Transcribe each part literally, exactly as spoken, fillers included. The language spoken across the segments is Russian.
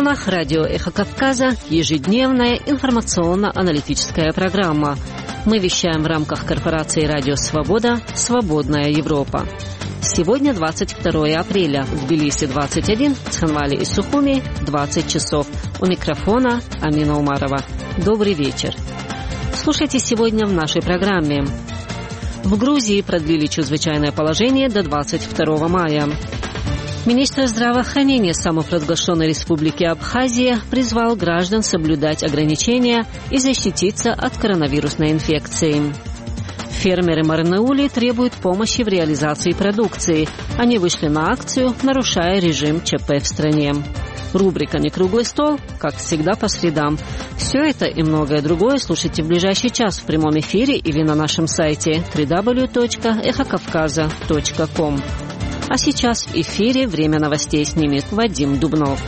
программа «Радио Эхо Кавказа» – ежедневная информационно-аналитическая программа. Мы вещаем в рамках корпорации «Радио Свобода» «Свободная Европа». Сегодня двадцать второе апреля. В Тбилиси двадцать один, в Цхинвале и Сухуми двадцать часов. У микрофона Амина Умарова. Добрый вечер. Слушайте сегодня в нашей программе. В Грузии продлили чрезвычайное положение до двадцать второго мая. Министр здравоохранения самопровозглашенной республики Абхазия призвал граждан соблюдать ограничения и защититься от коронавирусной инфекции. Фермеры Марнаули требуют помощи в реализации продукции. Они вышли на акцию, нарушая режим ЧП в стране. Рубрика «Не круглый стол», как всегда, по средам. Все это и многое другое слушайте в ближайший час в прямом эфире или на нашем сайте дабл ю дабл ю дабл ю точка эхо кавказа точка ком. А сейчас в эфире «Время новостей» снимет Вадим Дубнов.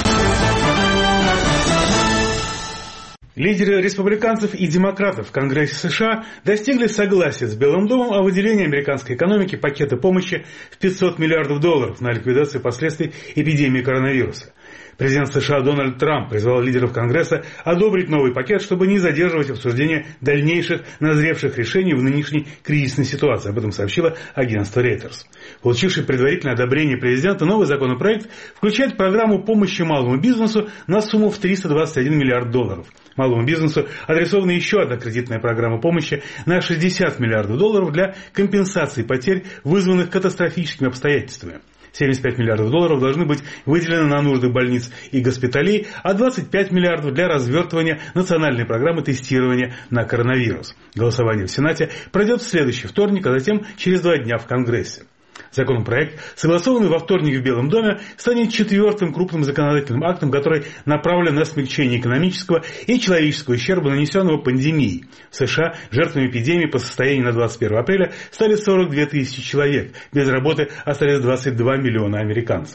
Лидеры республиканцев и демократов в Конгрессе США достигли согласия с Белым домом о выделении американской экономике пакета помощи в пятьсот миллиардов долларов на ликвидацию последствий эпидемии коронавируса. Президент США Дональд Трамп призвал лидеров Конгресса одобрить новый пакет, чтобы не задерживать обсуждение дальнейших назревших решений в нынешней кризисной ситуации. Об этом сообщило агентство Reuters. Получивший предварительное одобрение президента, новый законопроект включает программу помощи малому бизнесу на сумму в триста двадцать один миллиард долларов. Малому бизнесу адресована еще одна кредитная программа помощи на шестьдесят миллиардов долларов для компенсации потерь, вызванных катастрофическими обстоятельствами. семьдесят пять миллиардов долларов должны быть выделены на нужды больниц и госпиталей, а двадцать пять миллиардов для развертывания национальной программы тестирования на коронавирус. Голосование в Сенате пройдет в следующий вторник, а затем через два дня в Конгрессе. Законопроект, согласованный во вторник в Белом доме, станет четвертым крупным законодательным актом, который направлен на смягчение экономического и человеческого ущерба, нанесенного пандемией. В США жертвами эпидемии по состоянию на двадцать первое апреля стали сорок две тысячи человек. Без работы остались двадцать два миллиона американцев.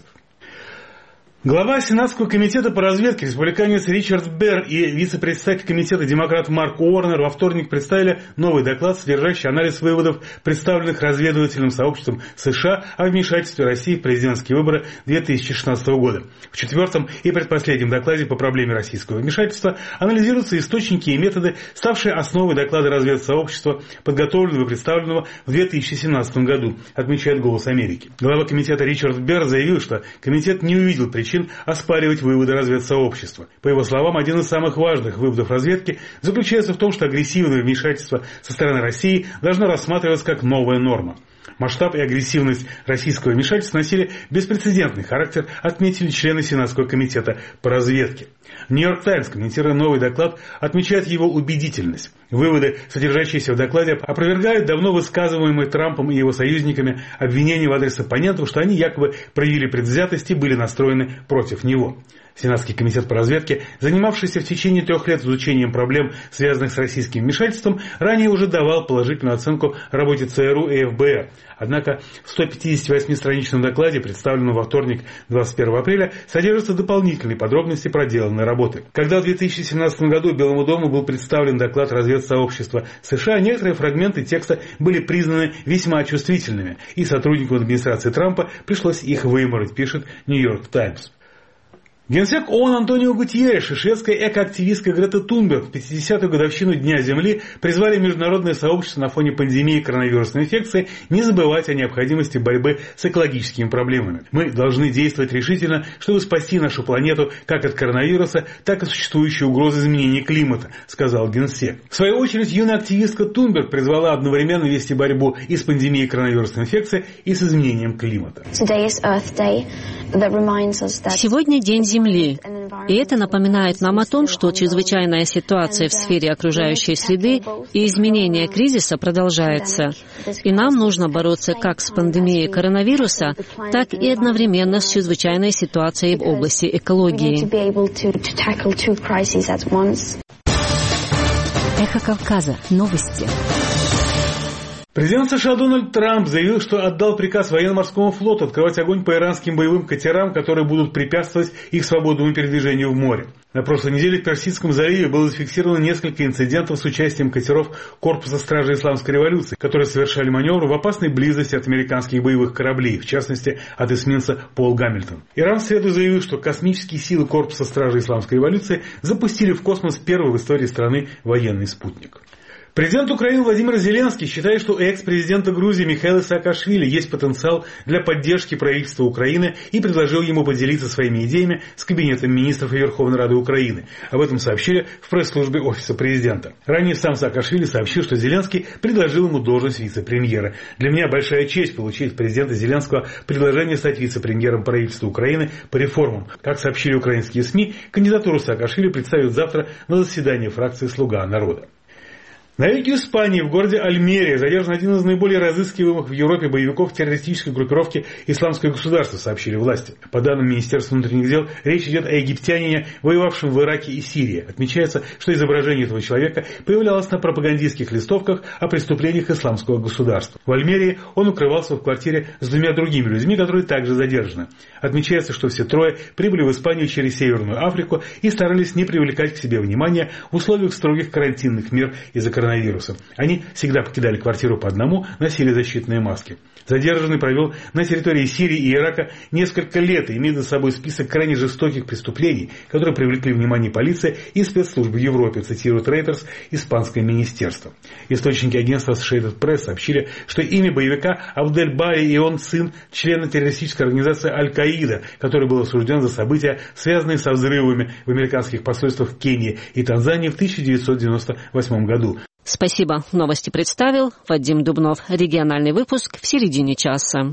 Глава Сенатского комитета по разведке республиканец Ричард Берр и вице-председатель комитета демократ Марк Уорнер во вторник представили новый доклад, содержащий анализ выводов, представленных разведывательным сообществом США о вмешательстве России в президентские выборы две тысячи шестнадцатого года. В четвертом и предпоследнем докладе по проблеме российского вмешательства анализируются источники и методы, ставшие основой доклада разведсообщества, подготовленного и представленного в две тысячи семнадцатом году, отмечает «Голос Америки». Глава комитета Ричард Берр заявил, что комитет не увидел причин оспаривать выводы разведсообщества. По его словам, один из самых важных выводов разведки заключается в том, что агрессивное вмешательство со стороны России должно рассматриваться как новая норма. Масштаб и агрессивность российского вмешательства носили беспрецедентный характер, отметили члены Сенатского комитета по разведке. Нью-Йорк Таймс, комментируя новый доклад, отмечает его убедительность. Выводы, содержащиеся в докладе, опровергают давно высказываемые Трампом и его союзниками обвинения в адрес оппонентов, что они якобы проявили предвзятость и были настроены против него. Сенатский комитет по разведке, занимавшийся в течение трех лет изучением проблем, связанных с российским вмешательством, ранее уже давал положительную оценку работе ЦРУ и эф бэ эр. Однако в сто пятидесятивосьмистраничном докладе, представленном во вторник двадцать первого апреля, содержатся дополнительные подробности проделанной работы. Когда в две тысячи семнадцатом году Белому дому был представлен доклад разведсообщества США, некоторые фрагменты текста были признаны весьма чувствительными, и сотрудникам администрации Трампа пришлось их вымороть, пишет Нью-Йорк Таймс. Генсек ООН Антонио Гутьерреш и шведская экоактивистка Грета Тунберг в пятидесятую годовщину Дня Земли призвали международное сообщество на фоне пандемии коронавирусной инфекции не забывать о необходимости борьбы с экологическими проблемами. Мы должны действовать решительно, чтобы спасти нашу планету как от коронавируса, так и существующей угрозы изменения климата, сказал Генсек. В свою очередь, юная активистка Тунберг призвала одновременно вести борьбу и с пандемией коронавирусной инфекции, и с изменением климата. Сегодня день Земли, и это напоминает нам о том, что чрезвычайная ситуация в сфере окружающей среды и изменение кризиса продолжается. И нам нужно бороться как с пандемией коронавируса, так и одновременно с чрезвычайной ситуацией в области экологии. Эхо Кавказа. Новости. Президент США Дональд Трамп заявил, что отдал приказ военно-морскому флоту открывать огонь по иранским боевым катерам, которые будут препятствовать их свободному передвижению в море. На прошлой неделе в Персидском заливе было зафиксировано несколько инцидентов с участием катеров Корпуса стражи Исламской революции, которые совершали маневры в опасной близости от американских боевых кораблей, в частности от эсминца Пол Гамильтон. Иран в среду заявил, что космические силы Корпуса стражи Исламской революции запустили в космос первый в истории страны военный спутник. Президент Украины Владимир Зеленский считает, что у экс-президента Грузии Михаила Саакашвили есть потенциал для поддержки правительства Украины и предложил ему поделиться своими идеями с Кабинетом министров и Верховной Рады Украины. Об этом сообщили в пресс-службе Офиса президента. Ранее сам Саакашвили сообщил, что Зеленский предложил ему должность вице-премьера. «Для меня большая честь получить от президента Зеленского предложение стать вице-премьером правительства Украины по реформам». Как сообщили украинские СМИ, кандидатуру Саакашвили представят завтра на заседании фракции «Слуга народа». На юге Испании, в городе Альмерия, задержан один из наиболее разыскиваемых в Европе боевиков террористической группировки «Исламское государство», сообщили власти. По данным Министерства внутренних дел, речь идет о египтянине, воевавшем в Ираке и Сирии. Отмечается, что изображение этого человека появлялось на пропагандистских листовках о преступлениях Исламского государства. В Альмерии он укрывался в квартире с двумя другими людьми, которые также задержаны. Отмечается, что все трое прибыли в Испанию через Северную Африку и старались не привлекать к себе внимания в условиях строгих карантинных мер из-за коронавируса. Они всегда покидали квартиру по одному, носили защитные маски. Задержанный провел на территории Сирии и Ирака несколько лет и имеет за собой список крайне жестоких преступлений, которые привлекли внимание полиции и спецслужбы в Европе, цитирует Reuters, испанское министерство. Источники агентства Associated Press сообщили, что имя боевика Абдель-Бари, и он сын члена террористической организации Аль-Каида, который был осужден за события, связанные со взрывами в американских посольствах в Кении и Танзании в тысяча девятьсот девяносто восьмом году. Спасибо. Новости представил Вадим Дубнов. Региональный выпуск в середине часа.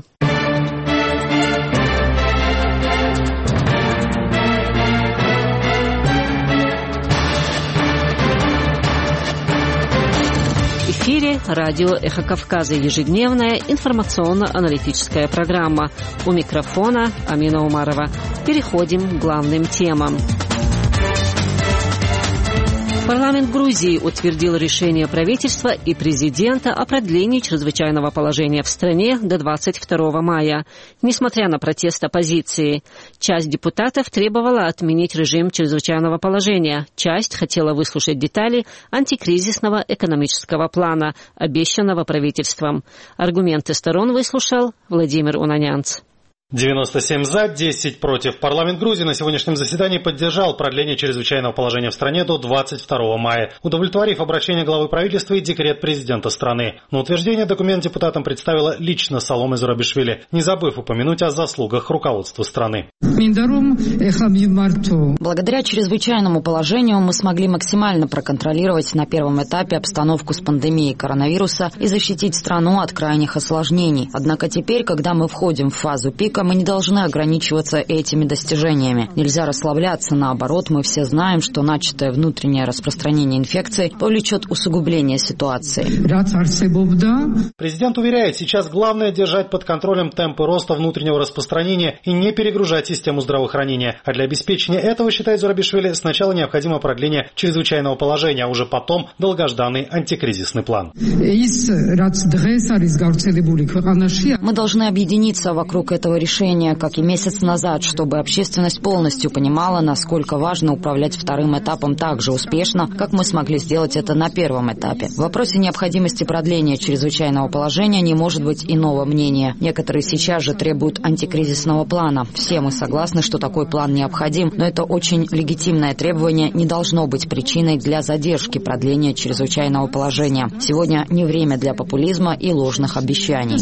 В эфире радио «Эхо Кавказа», ежедневная информационно-аналитическая программа. У микрофона Амина Умарова. Переходим к главным темам. Парламент Грузии утвердил решение правительства и президента о продлении чрезвычайного положения в стране до двадцать второго мая, несмотря на протест оппозиции. Часть депутатов требовала отменить режим чрезвычайного положения, часть хотела выслушать детали антикризисного экономического плана, обещанного правительством. Аргументы сторон выслушал Владимир Унанянц. девяносто семь за, десять против. Парламент Грузии на сегодняшнем заседании поддержал продление чрезвычайного положения в стране до двадцать второго мая, удовлетворив обращение главы правительства и декрет президента страны. На утверждение документ депутатам представила лично Саломе Зурабишвили, не забыв упомянуть о заслугах руководства страны. Благодаря чрезвычайному положению мы смогли максимально проконтролировать на первом этапе обстановку с пандемией коронавируса и защитить страну от крайних осложнений. Однако теперь, когда мы входим в фазу пика, мы не должны ограничиваться этими достижениями. Нельзя расслабляться, наоборот, мы все знаем, что начатое внутреннее распространение инфекции повлечет усугубление ситуации. Президент уверяет, сейчас главное держать под контролем темпы роста внутреннего распространения и не перегружать систему здравоохранения. А для обеспечения этого, считает Зурабишвили, сначала необходимо продление чрезвычайного положения, а уже потом долгожданный антикризисный план. Мы должны объединиться вокруг этого решения. решения, как и месяц назад, чтобы общественность полностью понимала, насколько важно управлять вторым этапом так же успешно, как мы смогли сделать это на первом этапе. В вопросе необходимости продления чрезвычайного положения не может быть иного мнения. Некоторые сейчас же требуют антикризисного плана. Все мы согласны, что такой план необходим, но это очень легитимное требование не должно быть причиной для задержки продления чрезвычайного положения. Сегодня не время для популизма и ложных обещаний.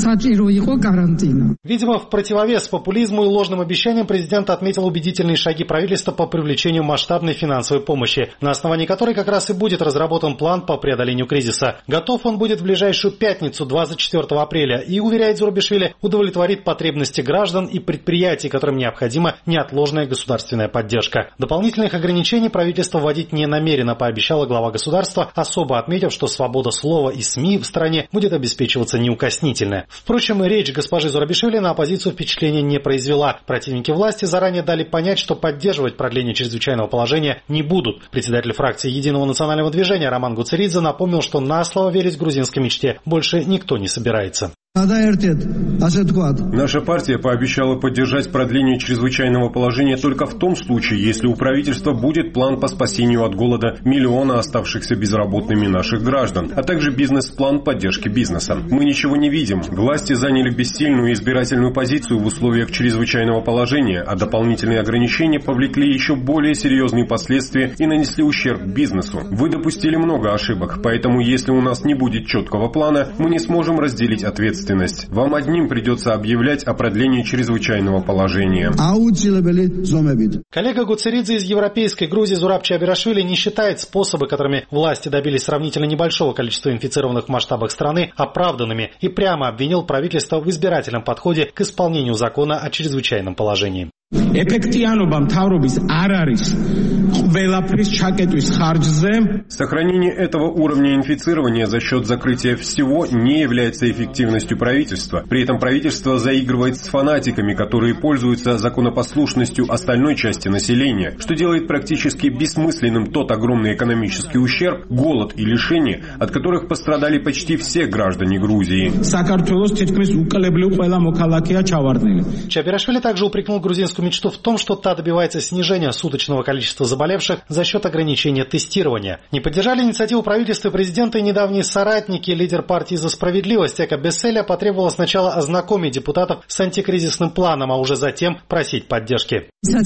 Видимо, в противовес популизму и ложным обещаниям президент отметил убедительные шаги правительства по привлечению масштабной финансовой помощи, на основании которой как раз и будет разработан план по преодолению кризиса. Готов он будет в ближайшую пятницу, двадцать четвёртого апреля, и, уверяет Зурабишвили, удовлетворит потребности граждан и предприятий, которым необходима неотложная государственная поддержка. Дополнительных ограничений правительство вводить не намерено, пообещала глава государства, особо отметив, что свобода слова и СМИ в стране будет обеспечиваться неукоснительно. Впрочем, речь госпожи Зурабишвили на оппозицию впечатления не произвела. Противники власти заранее дали понять, что поддерживать продление чрезвычайного положения не будут. Председатель фракции Единого национального движения Роман Гуцеридзе напомнил, что на слово верить грузинской мечте больше никто не собирается. Наша партия пообещала поддержать продление чрезвычайного положения только в том случае, если у правительства будет план по спасению от голода миллиона оставшихся безработными наших граждан, а также бизнес-план поддержки бизнеса. Мы ничего не видим. Власти заняли бессильную избирательную позицию в условиях чрезвычайного положения, а дополнительные ограничения повлекли еще более серьезные последствия и нанесли ущерб бизнесу. Вы допустили много ошибок, поэтому если у нас не будет четкого плана, мы не сможем разделить ответственность. Вам одним придется объявлять о продлении чрезвычайного положения. Коллега Гуцеридзе из Европейской Грузии Зураб Чабирашвили не считает способы, которыми власти добились сравнительно небольшого количества инфицированных в масштабах страны, оправданными, и прямо обвинил правительство в избирательном подходе к исполнению закона о чрезвычайном положении. Сохранение этого уровня инфицирования за счет закрытия всего не является эффективностью правительства. При этом правительство заигрывает с фанатиками, которые пользуются законопослушностью остальной части населения, что делает практически бессмысленным тот огромный экономический ущерб, голод и лишения, от которых пострадали почти все граждане Грузии. Чабирашвили также упрекнул грузинскую мечту в том, что та добивается снижения суточного количества заболевших за счет ограничения тестирования. Не поддержали инициативу правительства и президента и недавние соратники. Лидер партии «За справедливость» Эко Беселя потребовала сначала ознакомить депутатов с антикризисным планом, а уже затем просить поддержки.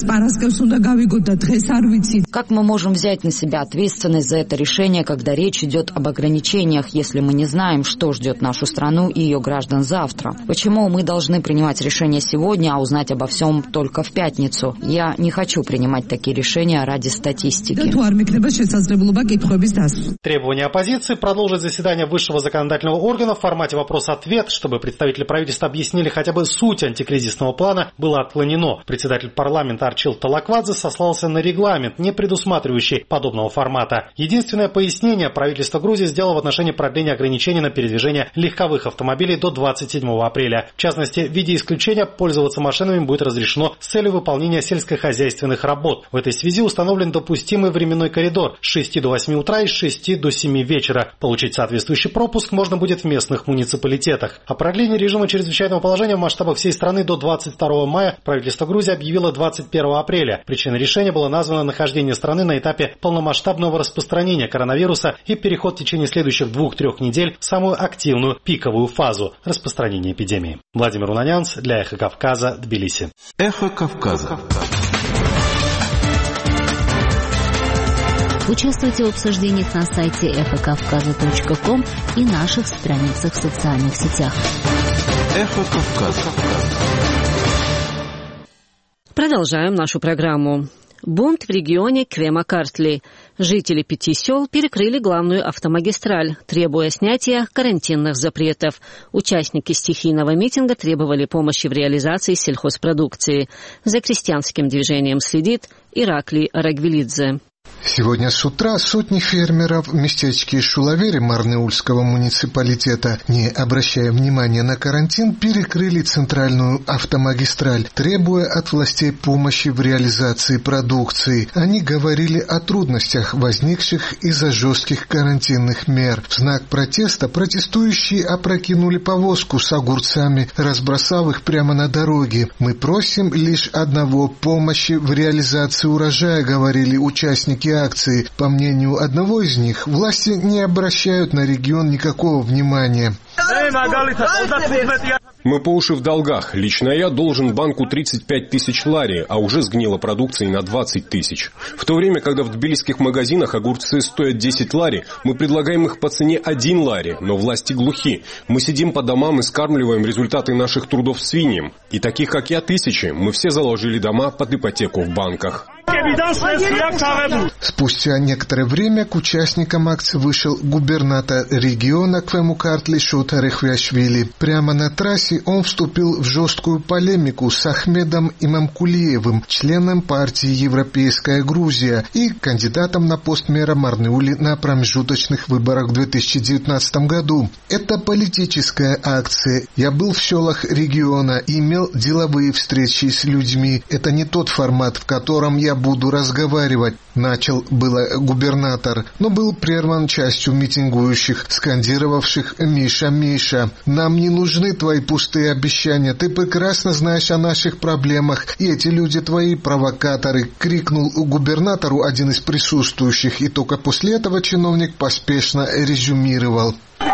Как мы можем взять на себя ответственность за это решение, когда речь идет об ограничениях, если мы не знаем, что ждет нашу страну и ее граждан завтра? Почему мы должны принимать решение сегодня, а узнать обо всем только в пятницу? Я не хочу принимать такие решения ради статистики. Требование оппозиции продолжить заседание высшего законодательного органа в формате вопрос-ответ, чтобы представители правительства объяснили хотя бы суть антикризисного плана, было отклонено. Председатель парламента Арчил Талаквадзе сослался на регламент, не предусматривающий подобного формата. Единственное пояснение правительство Грузии сделало в отношении продления ограничений на передвижение легковых автомобилей до двадцать седьмого апреля. В частности, в виде исключения пользоваться машинами будет разрешено с целью выполнения сельскохозяйственных работ. В этой связи установлен допустимый временной коридор с шести до восьми утра и с шести до семи вечера. Получить соответствующий пропуск можно будет в местных муниципалитетах. О продлении режима чрезвычайного положения в масштабах всей страны до двадцать второго мая правительство Грузии объявило двадцать первого апреля. Причиной решения было названо нахождение страны на этапе полномасштабного распространения коронавируса и переход в течение следующих двух-трех недель в самую активную пиковую фазу распространения эпидемии. Владимир Унанянц для Эхо Кавказа, Тбилиси. Эхо Кавказа. Участвуйте в обсуждениях на сайте эхо кавказа точка ком и наших страницах в социальных сетях. Эхо Кавказа. Продолжаем нашу программу. Бунт в регионе Квема-Картли. Жители пяти сел перекрыли главную автомагистраль, требуя снятия карантинных запретов. Участники стихийного митинга требовали помощи в реализации сельхозпродукции. За крестьянским движением следит Иракли Арагвелидзе. Сегодня с утра сотни фермеров в местечке Шулавери Марнеульского муниципалитета, не обращая внимания на карантин, перекрыли центральную автомагистраль, требуя от властей помощи в реализации продукции. Они говорили о трудностях, возникших из-за жестких карантинных мер. В знак протеста протестующие опрокинули повозку с огурцами, разбросав их прямо на дороге. «Мы просим лишь одного – помощи в реализации урожая», говорили участники акции. По мнению одного из них, власти не обращают на регион никакого внимания. Мы по уши в долгах. Лично я должен банку тридцать пять тысяч лари, а уже сгнила продукции на двадцать тысяч. В то время, когда в тбилисских магазинах огурцы стоят десять лари, мы предлагаем их по цене один лари, но власти глухи. Мы сидим по домам и скармливаем результаты наших трудов свиньям. И таких, как я, тысячи. Мы все заложили дома под ипотеку в банках. Спустя некоторое время к участникам акции вышел губернатор региона Квему-Картли Шота Рехвяшвили. Прямо на трассе он вступил в жесткую полемику с Ахмедом Имамкулиевым, членом партии «Европейская Грузия» и кандидатом на пост мэра Марнеули на промежуточных выборах в две тысячи девятнадцатом году. Это политическая акция. Я был в селах региона и имел деловые встречи с людьми. Это не тот формат, в котором я буду разговаривать», — начал было губернатор, но был прерван частью митингующих, скандировавших «Миша, Миша, нам не нужны твои пустые обещания, ты прекрасно знаешь о наших проблемах, и эти люди твои провокаторы», — крикнул губернатору один из присутствующих, и только после этого чиновник поспешно резюмировал.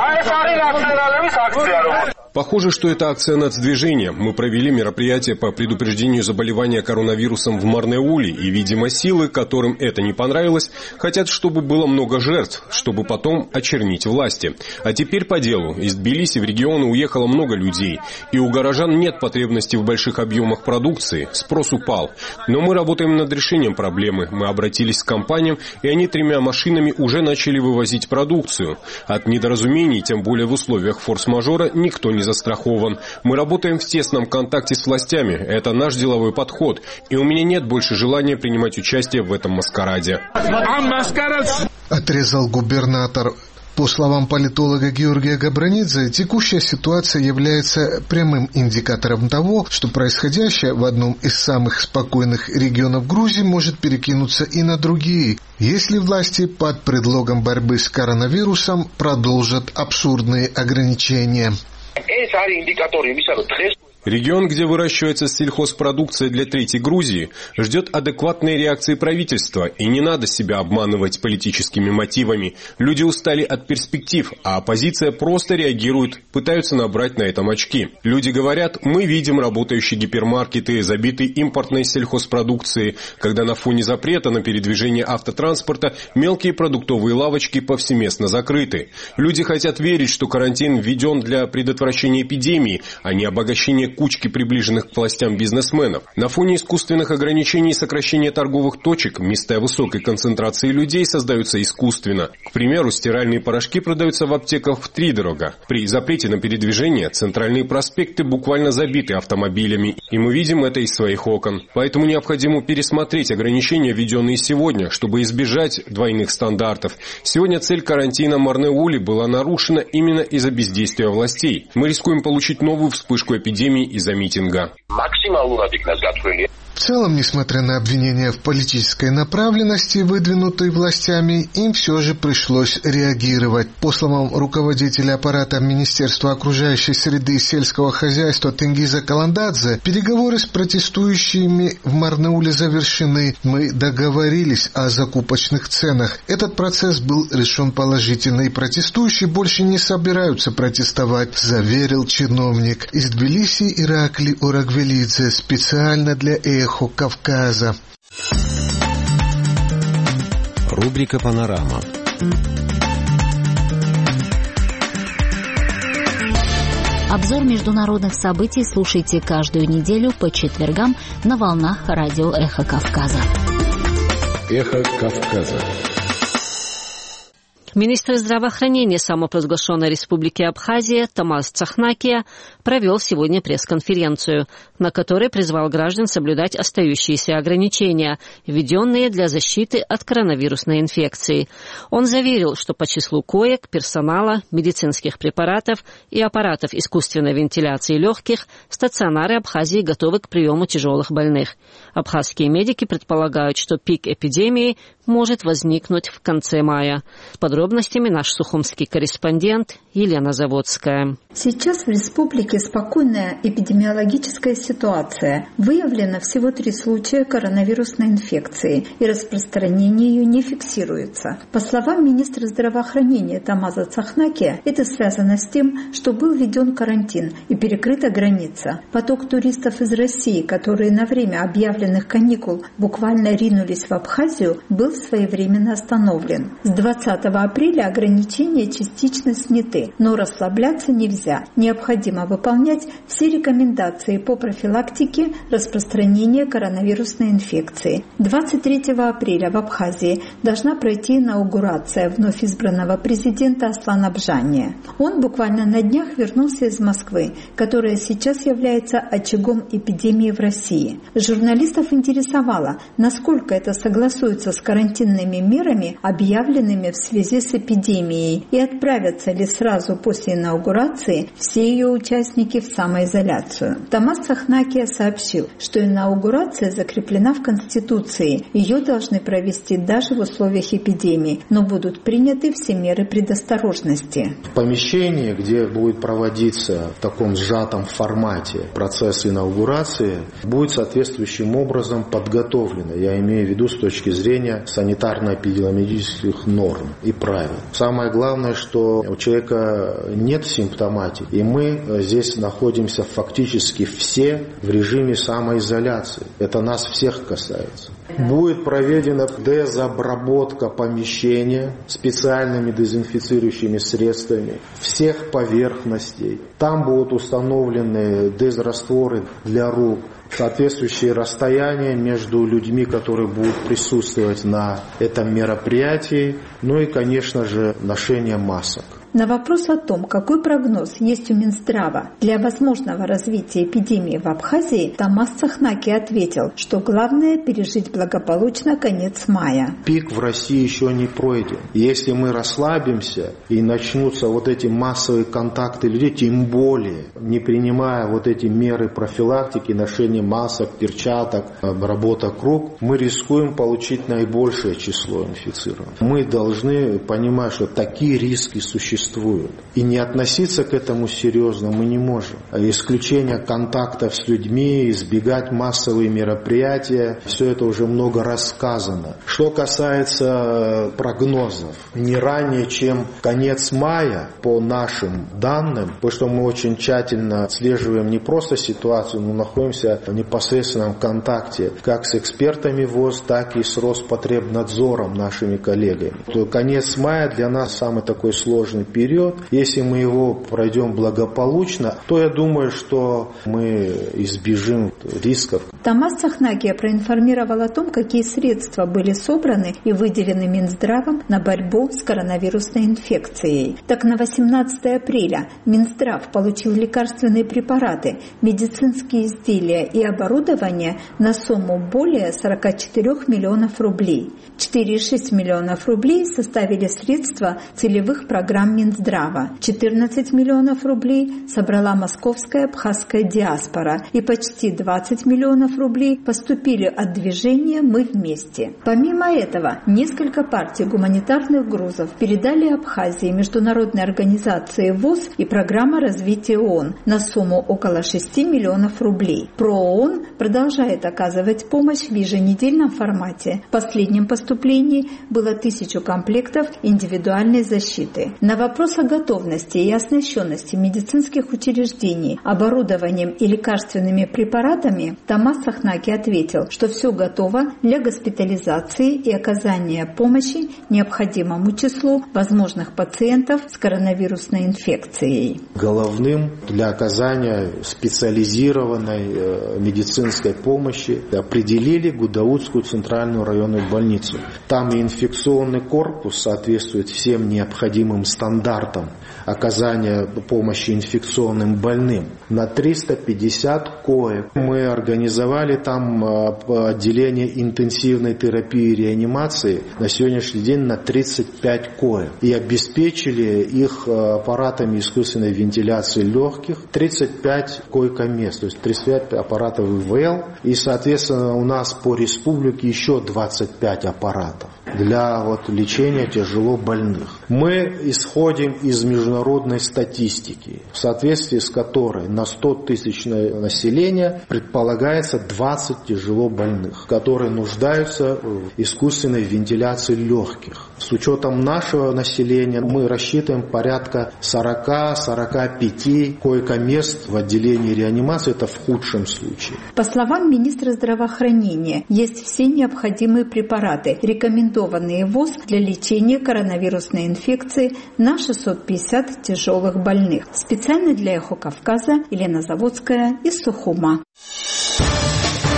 Похоже, что это акция нацдвижения. Мы провели мероприятие по предупреждению заболевания коронавирусом в Марнеуле, и, видимо, силы, которым это не понравилось, хотят, чтобы было много жертв, чтобы потом очернить власти. А теперь по делу. Из Тбилиси в регионы уехало много людей, и у горожан нет потребности в больших объемах продукции, спрос упал. Но мы работаем над решением проблемы. Мы обратились к компаниям, и они тремя машинами уже начали вывозить продукцию. От недоразумений, тем более в условиях форс-мажора, никто не застрахован. Мы работаем в тесном контакте с властями. Это наш деловой подход. И у меня нет больше желания принимать участие в этом маскараде. Отрезал губернатор. По словам политолога Георгия Габранидзе, текущая ситуация является прямым индикатором того, что происходящее в одном из самых спокойных регионов Грузии может перекинуться и на другие, если власти под предлогом борьбы с коронавирусом продолжат абсурдные ограничения. Регион, где выращивается сельхозпродукция для Третьей Грузии, ждет адекватной реакции правительства, и не надо себя обманывать политическими мотивами. Люди устали от перспектив, а оппозиция просто реагирует, пытаются набрать на этом очки. Люди говорят: мы видим работающие гипермаркеты, забитые импортной сельхозпродукцией, когда на фоне запрета на передвижение автотранспорта мелкие продуктовые лавочки повсеместно закрыты. Люди хотят верить, что карантин введен для предотвращения эпидемии, а не обогащения кучки приближенных к властям бизнесменов. На фоне искусственных ограничений и сокращения торговых точек места высокой концентрации людей создаются искусственно. К примеру, стиральные порошки продаются в аптеках втридорога. При запрете на передвижение центральные проспекты буквально забиты автомобилями, и мы видим это из своих окон. Поэтому необходимо пересмотреть ограничения, введенные сегодня, чтобы избежать двойных стандартов. Сегодня цель карантина Марнеули была нарушена именно из-за бездействия властей. Мы рискуем получить новую вспышку эпидемии из-за митинга. В целом, несмотря на обвинения в политической направленности, выдвинутые властями, им все же пришлось реагировать. По словам руководителя аппарата Министерства окружающей среды и сельского хозяйства Тенгиза Каландадзе, переговоры с протестующими в Марнеуле завершены. Мы договорились о закупочных ценах. Этот процесс был решен положительно, и протестующие больше не собираются протестовать, заверил чиновник. Из Тбилиси Иракли Орагвелидзе специально для «Эхо Кавказа». Рубрика «Панорама». Обзор международных событий слушайте каждую неделю по четвергам на волнах радио «Эхо Кавказа». «Эхо Кавказа». Министр здравоохранения самопровозглашенной Республики Абхазия Томас Цахнакия провел сегодня пресс-конференцию, на которой призвал граждан соблюдать остающиеся ограничения, введенные для защиты от коронавирусной инфекции. Он заверил, что по числу коек, персонала, медицинских препаратов и аппаратов искусственной вентиляции легких стационары Абхазии готовы к приему тяжелых больных. Абхазские медики предполагают, что пик эпидемии может возникнуть в конце мая. С подробностями наш сухумский корреспондент Елена Заводская. Сейчас в республике спокойная эпидемиологическая ситуация. Выявлено всего три случая коронавирусной инфекции, и распространение ее не фиксируется. По словам министра здравоохранения Томаса Цахнакия, это связано с тем, что был введен карантин и перекрыта граница. Поток туристов из России, которые на время объявленных каникул буквально ринулись в Абхазию, был своевременно остановлен. С двадцатого апреля ограничения частично сняты, но расслабляться нельзя. Необходимо выполнять все рекомендации по профилактике распространения коронавирусной инфекции. двадцать третьего апреля в Абхазии должна пройти инаугурация вновь избранного президента Аслана Бжания. Он буквально на днях вернулся из Москвы, которая сейчас является очагом эпидемии в России. Журналистов интересовало, насколько это согласуется с карантином карантинными мерами, объявленными в связи с эпидемией, и отправятся ли сразу после инаугурации все ее участники в самоизоляцию. Томас Сахнакия сообщил, что инаугурация закреплена в Конституции. Ее должны провести даже в условиях эпидемии, но будут приняты все меры предосторожности. В помещении, где будет проводиться в таком сжатом формате процесс инаугурации, будет соответствующим образом подготовлено. Я имею в виду с точки зрения санитарно-эпидемиологических норм и правил. Самое главное, что у человека нет симптоматики, и мы здесь находимся фактически все в режиме самоизоляции. Это нас всех касается. Будет проведена дезобработка помещения специальными дезинфицирующими средствами всех поверхностей. Там будут установлены дезрастворы для рук, соответствующие расстояния между людьми, которые будут присутствовать на этом мероприятии, ну и, конечно же, ношение масок. На вопрос о том, какой прогноз есть у Минздрава для возможного развития эпидемии в Абхазии, Томас Сахнакия ответил, что главное – пережить благополучно конец мая. Пик в России еще не пройден. Если мы расслабимся и начнутся вот эти массовые контакты людей, тем более не принимая вот эти меры профилактики, ношения масок, перчаток, обработок рук, мы рискуем получить наибольшее число инфицированных. Мы должны понимать, что такие риски существуют. И не относиться к этому серьезно мы не можем. Исключение контактов с людьми, избегать массовые мероприятия, все это уже много раз сказано. Что касается прогнозов, не ранее, чем конец мая, по нашим данным, потому что мы очень тщательно отслеживаем не просто ситуацию, но находимся в непосредственном контакте как с экспертами ВОЗ, так и с Роспотребнадзором, нашими коллегами. То конец мая для нас самый такой сложный период. Если мы его пройдем благополучно, то я думаю, что мы избежим рисков. Томас Сахнакия проинформировал о том, какие средства были собраны и выделены Минздравом на борьбу с коронавирусной инфекцией. Так, на восемнадцатое апреля Минздрав получил лекарственные препараты, медицинские изделия и оборудование на сумму более сорок четыре миллионов рублей. четыре целых шесть десятых миллионов рублей составили средства целевых программ Минздрава. четырнадцать миллионов рублей собрала московская абхазская диаспора, и почти двадцать миллионов рублей поступили от движения «Мы вместе». Помимо этого, несколько партий гуманитарных грузов передали Абхазии международной организации ВОЗ и программа развития ООН на сумму около шести миллионов рублей. ПРООН продолжает оказывать помощь в еженедельном формате. В последнем поступлении было тысячу комплектов индивидуальной защиты. На вопрос о готовности и оснащенности медицинских учреждений оборудованием и лекарственными препаратами Томас Сахнакия ответил, что все готово для госпитализации и оказания помощи необходимому числу возможных пациентов с коронавирусной инфекцией. Головным для оказания специализированной медицинской помощи определили Гудаутскую центральную районную больницу. Там и инфекционный корпус соответствует всем необходимым стандартам оказания помощи инфекционным больным. На триста пятьдесят коек мы организовали там отделение интенсивной терапии и реанимации на сегодняшний день на тридцать пять коек. И обеспечили их аппаратами искусственной вентиляции легких тридцать пять койко-мест, то есть тридцать пять аппаратов ИВЛ. И, соответственно, у нас по республике еще двадцать пять аппаратов для вот, лечения тяжело больных. Мы исходим из международной статистики, в соответствии с которой на сто тысяч населения предполагается двадцать тяжело больных, которые нуждаются в искусственной вентиляции легких. С учетом нашего населения мы рассчитываем порядка сорок-сорок пять койко-мест в отделении реанимации, это в худшем случае. По словам министра здравоохранения, есть все необходимые препараты, рекомендованные ВОЗ для лечения коронавирусной инфекции на шестьсот пятьдесят тяжелых больных. Специально для «Эхо Кавказа» Елена Заводская из Сухума.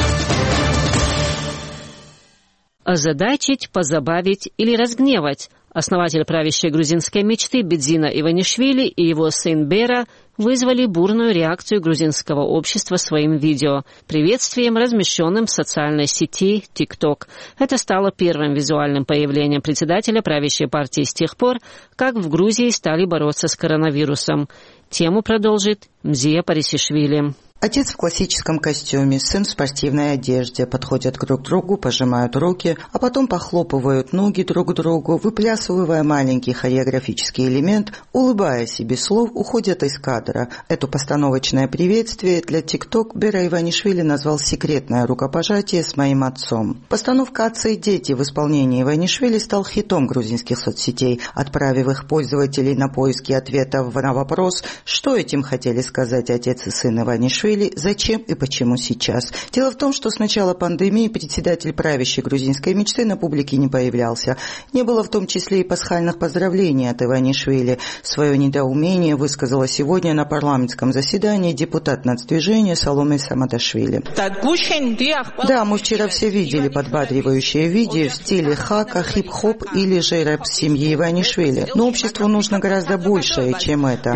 Озадачить, позабавить или разгневать. Основатель правящей грузинской мечты Бидзина Иванишвили и его сын Бера вызвали бурную реакцию грузинского общества своим видео, приветствием, размещенным в социальной сети TikTok. Это стало первым визуальным появлением председателя правящей партии с тех пор, как в Грузии стали бороться с коронавирусом. Тему продолжит Мзия Парисишвили. Отец в классическом костюме, сын в спортивной одежде подходят друг к другу, пожимают руки, а потом похлопывают ноги друг к другу, выплясывая маленький хореографический элемент, улыбаясь и без слов уходят из кадра. Это постановочное приветствие для ТикТок Бера Иванишвили назвал «секретное рукопожатие с моим отцом». Постановка «Отцы и дети» в исполнении Иванишвили стал хитом грузинских соцсетей, отправив их пользователей на поиски ответов на вопрос, что этим хотели сказать отец и сын Иванишвили, зачем и почему сейчас. Дело в том, что с начала пандемии председатель правящей грузинской мечты на публике не появлялся. Не было в том числе и пасхальных поздравлений от Иванишвили. Свое недоумение высказала сегодня на парламентском заседании депутат нацдвижения Саломе Самадашвили. Да, мы вчера все видели подбадривающее видео в стиле хака, хип-хоп или же рэп семьи Иванишвили. Но обществу нужно гораздо большее, чем это.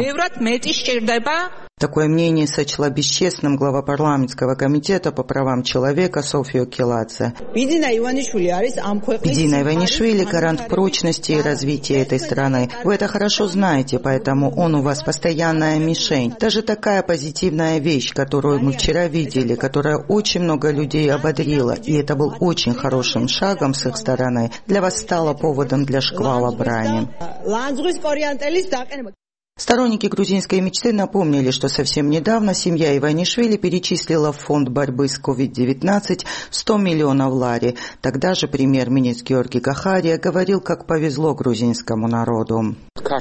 Такое мнение сочла бесчестным глава парламентского комитета по правам человека София Келадзе. Бидзина Иванишвили – гарант прочности и развития этой страны. Вы это хорошо знаете, поэтому он у вас постоянная мишень. Даже такая позитивная вещь, которую мы вчера видели, которая очень много людей ободрила, и это был очень хорошим шагом с их стороны, для вас стало поводом для шквала брани. Сторонники грузинской мечты напомнили, что совсем недавно семья Иванишвили перечислила в фонд борьбы с ковид девятнадцать сто миллионов лари. Тогда же премьер-министр Георгий Гахария говорил, как повезло грузинскому народу.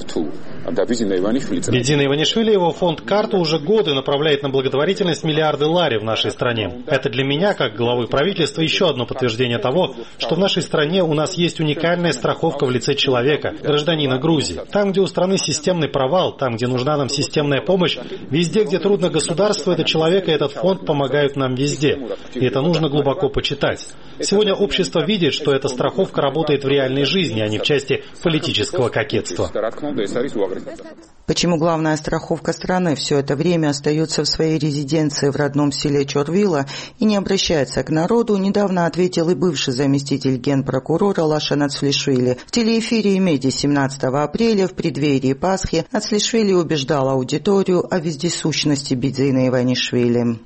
Бидзина Иванишвили и его фонд «Карту» уже годы направляет на благотворительность миллиарды лари в нашей стране. Это для меня, как главы правительства, еще одно подтверждение того, что в нашей стране у нас есть уникальная страховка в лице человека, гражданина Грузии. Там, где у страны системный провал, там, где нужна нам системная помощь, везде, где трудно государству, этот человек и этот фонд помогают нам везде. И это нужно глубоко почитать. Сегодня общество видит, что эта страховка работает в реальной жизни, а не в части политического кокетства. Почему главная страховка страны все это время остается в своей резиденции в родном селе Чорвила и не обращается к народу, недавно ответил и бывший заместитель генпрокурора Лаша Нацлишвили. В телеэфире «Имеди» семнадцатого апреля в преддверии Пасхи Нацлишвили убеждал аудиторию о вездесущности Бидзины Иванишвили.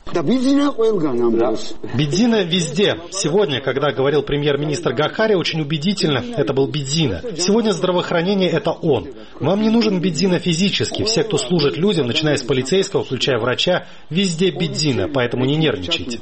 Бидзина везде. Сегодня, когда говорил премьер-министр Гахария, очень убедительно, это был Бидзина. Сегодня здравоохранение – это он. Вам не нужен Бидзина физически. Все, кто служит людям, начиная с полицейского, включая врача, везде Бидзина, поэтому не нервничайте.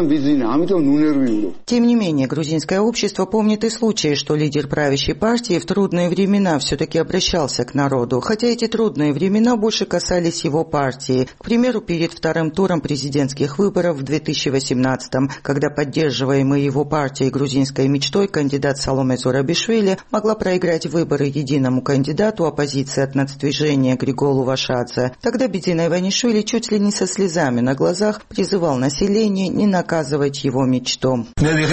Тем не менее, грузинское общество помнит и случаи, что лидер правящей партии в трудные времена все-таки обращался к народу, хотя эти трудные времена больше касались его партии. К примеру, перед вторым туром президентских выборов в две тысячи восемнадцатом, когда поддерживаемый его партией грузинской мечтой кандидат Саломе Зурабишвили могла проиграть выборы единому кандидату оппозиции от нацдвижения Григолу Вашадзе. Тогда Бидзина Иванишвили чуть ли не со слезами на глазах призывал население не наказывать его мечту.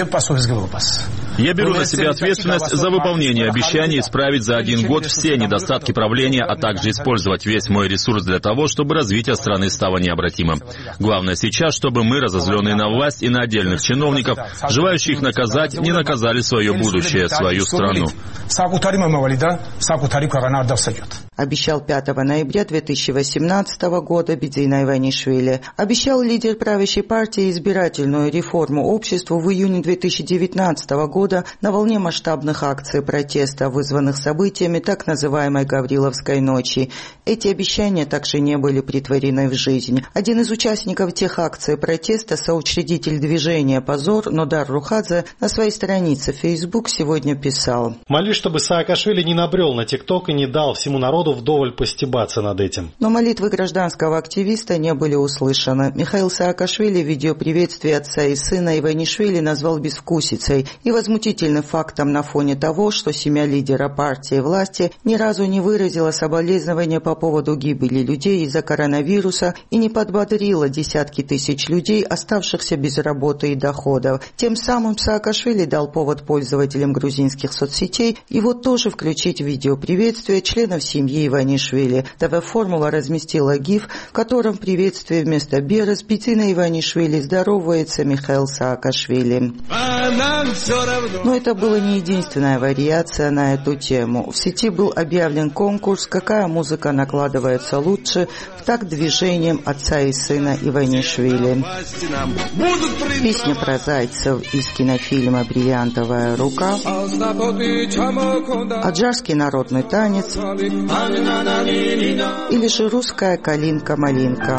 Я беру на себя ответственность за выполнение обещаний исправить за один год все недостатки правления, а также использовать весь мой ресурс для того, чтобы развитие страны стало необратимым. Главное сейчас, чтобы мы, разозленные на власть и на отдельных чиновников, желающих их наказать, не наказали свое будущее, свою страну. Обещал пятого ноября две тысячи восемнадцатого года Бидзина Иванишвили. Обещал лидер правящей партии избирательную реформу обществу в июне две тысячи девятнадцатого года на волне масштабных акций протеста, вызванных событиями так называемой Гавриловской ночи. Эти обещания также не были претворены в жизнь. Один из участников тех акций протеста, соучредитель движения «Позор» Нодар Рухадзе, на своей странице в Facebook сегодня писал: «Молюсь, чтобы Саакашвили не набрел на ТикТок и не дал всему народу народу вдоволь постебаться над этим. Но молитвы гражданского активиста не были услышаны. Михаил Саакашвили в видеоприветствии отца и сына Иванишвили назвал безвкусицей и возмутительным фактом на фоне того, что семья лидера партии власти ни разу не выразила соболезнования по поводу гибели людей из-за коронавируса и не подбодрила десятки тысяч людей, оставшихся без работы и доходов. Тем самым Саакашвили дал повод пользователям грузинских соцсетей его тоже включить в видеоприветствие членов семьи Иванишвили. ТВ-формула разместила гиф, в котором в приветствии вместо Бера с Бетиной Иванишвили здоровается Михаил Саакашвили. Но это была не единственная вариация на эту тему. В сети был объявлен конкурс «Какая музыка накладывается лучше» в такт движением отца и сына Иванишвили. Песня про зайцев из кинофильма «Бриллиантовая рука», аджарский народный танец или же русская «Калинка-малинка».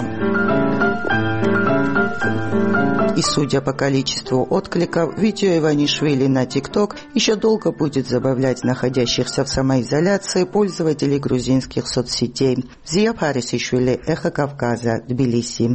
И судя по количеству откликов, видео Иванишвили на ТикТок еще долго будет забавлять находящихся в самоизоляции пользователей грузинских соцсетей. Зия Парисишвили, Эхо Кавказа, Тбилиси.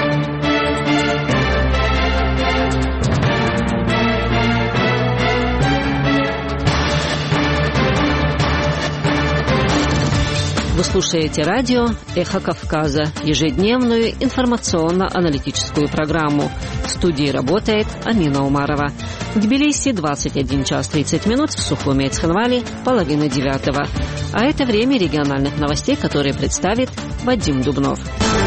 Вы слушаете радио «Эхо Кавказа», ежедневную информационно-аналитическую программу. В студии работает Амина Умарова. В Тбилиси двадцать один час тридцать минут, в Сухуми и Цхинвали половина девятого. А это время региональных новостей, которые представит Вадим Дубнов.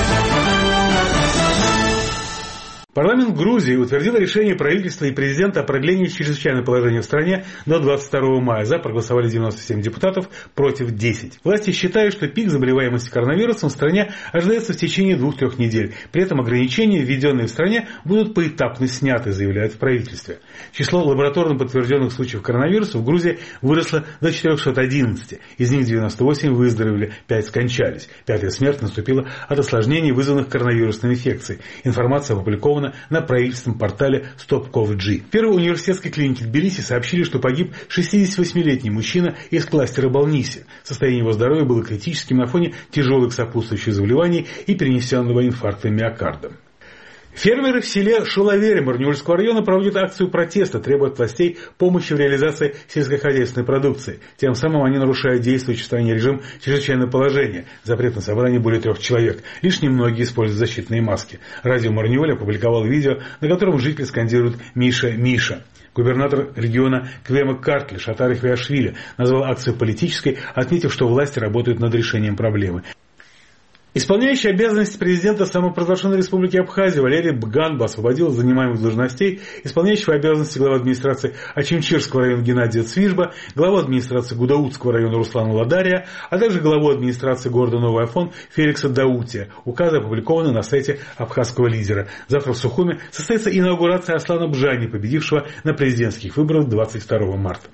Парламент Грузии утвердил решение правительства и президента о продлении чрезвычайного положения в стране до двадцать второго мая. За проголосовали девяносто семь депутатов, против десять. Власти считают, что пик заболеваемости коронавирусом в стране ожидается в течение двух-трех недель. При этом ограничения, введенные в стране, будут поэтапно сняты, заявляют в правительстве. Число лабораторно подтвержденных случаев коронавируса в Грузии выросло до четырехсот одиннадцати. Из них девяносто восемь выздоровели, пять скончались. Пятая смерть наступила от осложнений, вызванных коронавирусной инфекцией. Информация опубликована на правительственном портале StopCovid. В первой университетской клинике Тбилиси сообщили, что погиб шестидесятивосьмилетний мужчина из кластера Балниси. Состояние его здоровья было критическим на фоне тяжелых сопутствующих заболеваний и перенесенного инфаркта миокарда. Фермеры в селе Шулавери Марниульского района проводят акцию протеста, требуя от властей помощи в реализации сельскохозяйственной продукции. Тем самым они нарушают действующий в стране режим чрезвычайного положения. Запрет на собрание более трех человек. Лишь немногие используют защитные маски. Радио Марниуль опубликовало видео, на котором жители скандируют «Миша, Миша». Губернатор региона Квема Картли Шатар Ихвиашвили назвал акцию политической, отметив, что власти работают над решением проблемы. Исполняющий обязанности президента самопровозглашенной республики Абхазия Валерий Бганба освободил от занимаемых должностей исполняющего обязанности главы администрации Ачимчирского района Геннадия Цвижба, главу администрации Гудаутского района Руслана Ладария, а также главу администрации города Новый Афон Феликса Даутия. Указы опубликованы на сайте абхазского лидера. Завтра в Сухуми состоится инаугурация Аслана Бжани, победившего на президентских выборах двадцать второго марта.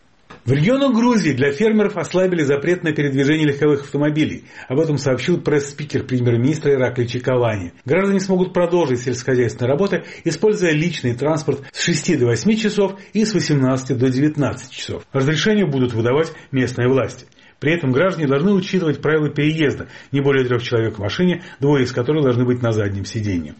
В регионах Грузии для фермеров ослабили запрет на передвижение легковых автомобилей. Об этом сообщил пресс-спикер премьер-министра Иракли Чикалани. Граждане смогут продолжить сельскохозяйственные работы, используя личный транспорт с шести до восьми часов и с восемнадцати до девятнадцати часов. Разрешения будут выдавать местные власти. При этом граждане должны учитывать правила переезда. Не более трех человек в машине, двое из которых должны быть на заднем сиденье.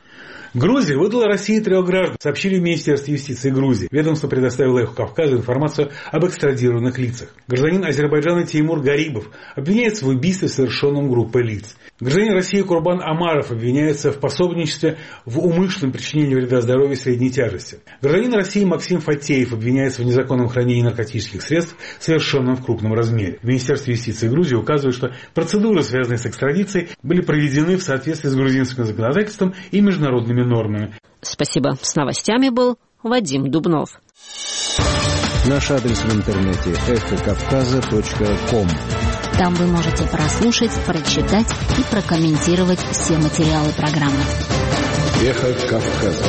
Грузия выдала России трех граждан, сообщили в Министерстве юстиции Грузии. Ведомство предоставило Эхо Кавказа информацию об экстрадированных лицах. Гражданин Азербайджана Теймур Гарибов обвиняется в убийстве, совершенном группой лиц. Гражданин России Курбан Амаров обвиняется в пособничестве в умышленном причинении вреда здоровью средней тяжести. Гражданин России Максим Фатеев обвиняется в незаконном хранении наркотических средств, совершенном в крупном размере. В Министерстве юстиции Грузии указывают, что процедуры, связанные с экстрадицией, были проведены в соответствии с грузинским законодательством и международными нормами. Спасибо. С новостями был Вадим Дубнов. Наш адрес в интернете эхо кавказа точка ком. Там вы можете прослушать, прочитать и прокомментировать все материалы программы. Эхо Кавказа.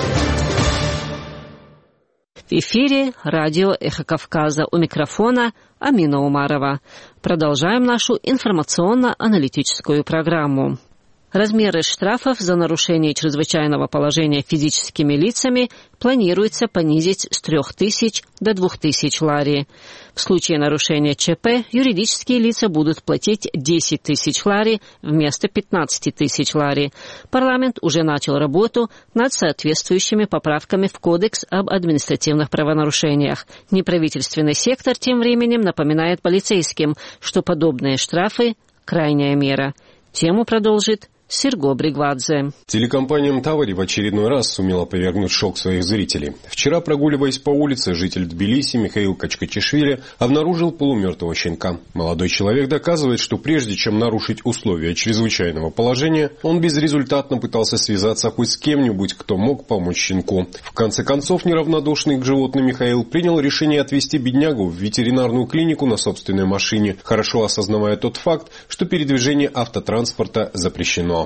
В эфире радио «Эхо Кавказа». У микрофона Амина Умарова. Продолжаем нашу информационно-аналитическую программу. Размеры штрафов за нарушение чрезвычайного положения физическими лицами планируется понизить с трёх тысяч до двух тысяч лари. В случае нарушения ЧП юридические лица будут платить десять тысяч лари вместо пятнадцати тысяч лари. Парламент уже начал работу над соответствующими поправками в Кодекс об административных правонарушениях. Неправительственный сектор тем временем напоминает полицейским, что подобные штрафы – крайняя мера. Тему продолжит Серго Бригвадзе. Телекомпания МТАВАРИ в очередной раз сумела повергнуть в шок своих зрителей. Вчера, прогуливаясь по улице, житель Тбилиси Михаил Качкачишвили обнаружил полумертвого щенка. Молодой человек доказывает, что прежде чем нарушить условия чрезвычайного положения, он безрезультатно пытался связаться хоть с кем-нибудь, кто мог помочь щенку. В конце концов, неравнодушный к животным Михаил принял решение отвезти беднягу в ветеринарную клинику на собственной машине, хорошо осознавая тот факт, что передвижение автотранспорта запрещено.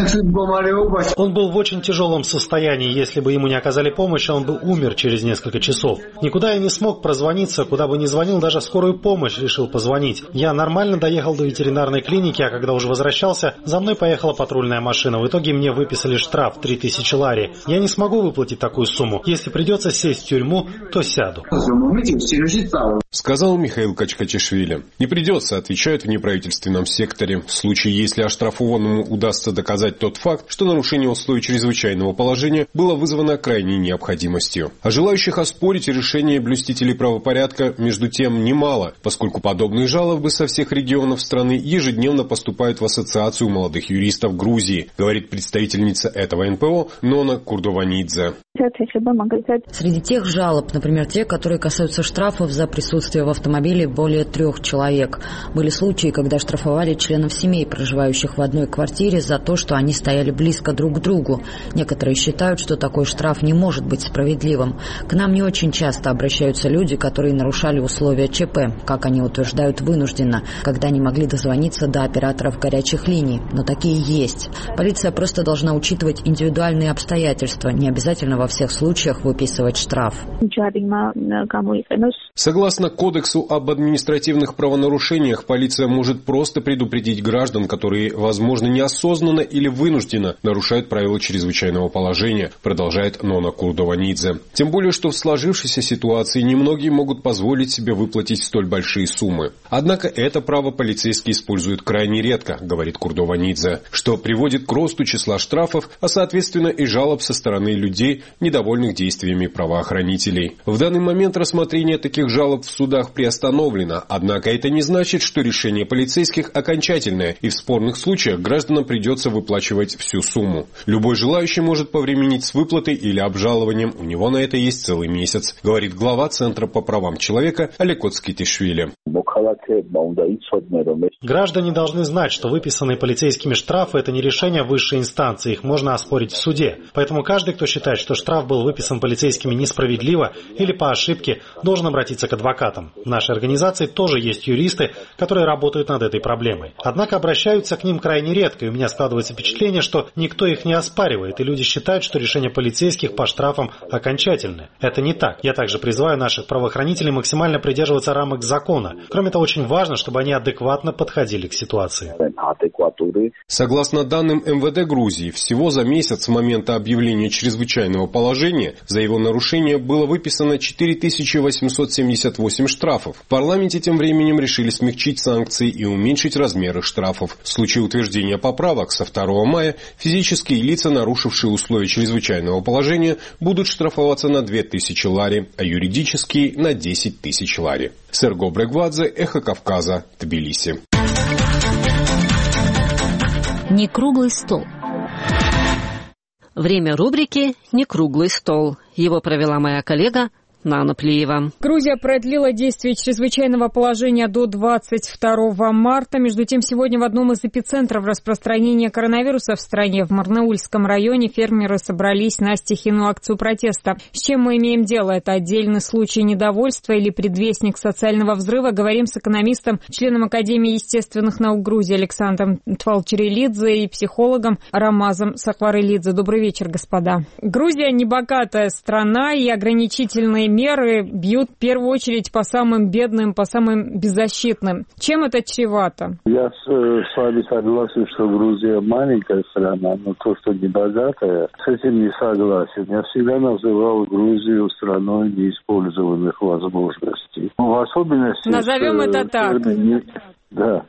Он был в очень тяжелом состоянии. Если бы ему не оказали помощь, он бы умер через несколько часов. Никуда я не смог прозвониться, куда бы ни звонил, даже в скорую помощь решил позвонить. Я нормально доехал до ветеринарной клиники, а когда уже возвращался, за мной поехала патрульная машина. В итоге мне выписали штраф три тысячи лари. Я не смогу выплатить такую сумму. Если придется сесть в тюрьму, то сяду. Сказал Михаил Качкачишвили. Не придется, отвечают в неправительственном секторе. В случае, если оштрафованному удастся доказать тот факт, что нарушение условий чрезвычайного положения было вызвано крайней необходимостью. А желающих оспорить решение блюстителей правопорядка между тем немало, поскольку подобные жалобы со всех регионов страны ежедневно поступают в Ассоциацию молодых юристов Грузии, говорит представительница этого эн пэ о Нона Курдованидзе. Среди тех жалоб, например, те, которые касаются штрафов за присутствие в автомобиле более трех человек. Были случаи, когда штрафовали членов семей, проживающих в одной квартире, за то, что они стояли близко друг к другу. Некоторые считают, что такой штраф не может быть справедливым. К нам не очень часто обращаются люди, которые нарушали условия ЧП, как они утверждают, вынужденно, когда не могли дозвониться до операторов горячих линий. Но такие есть. Полиция просто должна учитывать индивидуальные обстоятельства, не обязательно во всех случаях выписывать штраф. Согласно Кодексу об административных правонарушениях, полиция может просто предупредить граждан, которые, возможно, неосознанно или вынужденно нарушают правила чрезвычайного положения, продолжает Нона Курдованидзе. Тем более, что в сложившейся ситуации немногие могут позволить себе выплатить столь большие суммы. Однако это право полицейские используют крайне редко, говорит Курдованидзе, что приводит к росту числа штрафов, а соответственно и жалоб со стороны людей, недовольных действиями правоохранителей. В данный момент рассмотрение таких жалоб в судах приостановлено, однако это не значит, что решение полицейских окончательное, и в спорных случаях гражданам придется выплачивать всю сумму. Любой желающий может повременить с выплатой или обжалованием, у него на это есть целый месяц, говорит глава Центра по правам человека Алекот Скитишвили. Граждане должны знать, что выписанные полицейскими штрафы – это не решение высшей инстанции, их можно оспорить в суде. Поэтому каждый, кто считает, что штраф был выписан полицейскими несправедливо или по ошибке, должен обратиться к адвокатам. В нашей организации тоже есть юристы, которые работают над этой проблемой. Однако обращаются к ним крайне редко, и у меня складывается впечатление, что никто их не оспаривает, и люди считают, что решения полицейских по штрафам окончательны. Это не так. Я также призываю наших правоохранителей максимально придерживаться рамок закона. Кроме того, очень важно, чтобы они адекватно подходили к ситуации. Согласно данным эм вэ дэ Грузии, всего за месяц с момента объявления чрезвычайного положения за его нарушение было выписано четыре тысячи восемьсот семьдесят восемь штрафов. В парламенте тем временем решили смягчить санкции и уменьшить размеры штрафов. В случае утверждения поправок со второго мая физические лица, нарушившие условия чрезвычайного положения, будут штрафоваться на две тысячи лари, а юридические на десять тысяч лари. Серго Бригвадзе, Эхо Кавказа, Тбилиси. Не круглый стол. Время рубрики «Не круглый стол». Его провела моя коллега Нана Плиева. Грузия продлила действие чрезвычайного положения до двадцать второго марта. Между тем, сегодня в одном из эпицентров распространения коронавируса в стране, в Марнаульском районе, фермеры собрались на стихийную акцию протеста. С чем мы имеем дело? Это отдельный случай недовольства или предвестник социального взрыва? Говорим с экономистом, членом Академии естественных наук Грузии Александром Твалчерелидзе и психологом Рамазом Сакварелидзе. Добрый вечер, господа. Грузия небогатая страна, и ограничительные меры бьют в первую очередь по самым бедным, по самым беззащитным. Чем это чревато? Я с, с вами согласен, что Грузия маленькая страна, но то, что не богатая, с этим не согласен. Я всегда называл Грузию страной неиспользованных возможностей. В особенности... Назовем это так. Термин, да,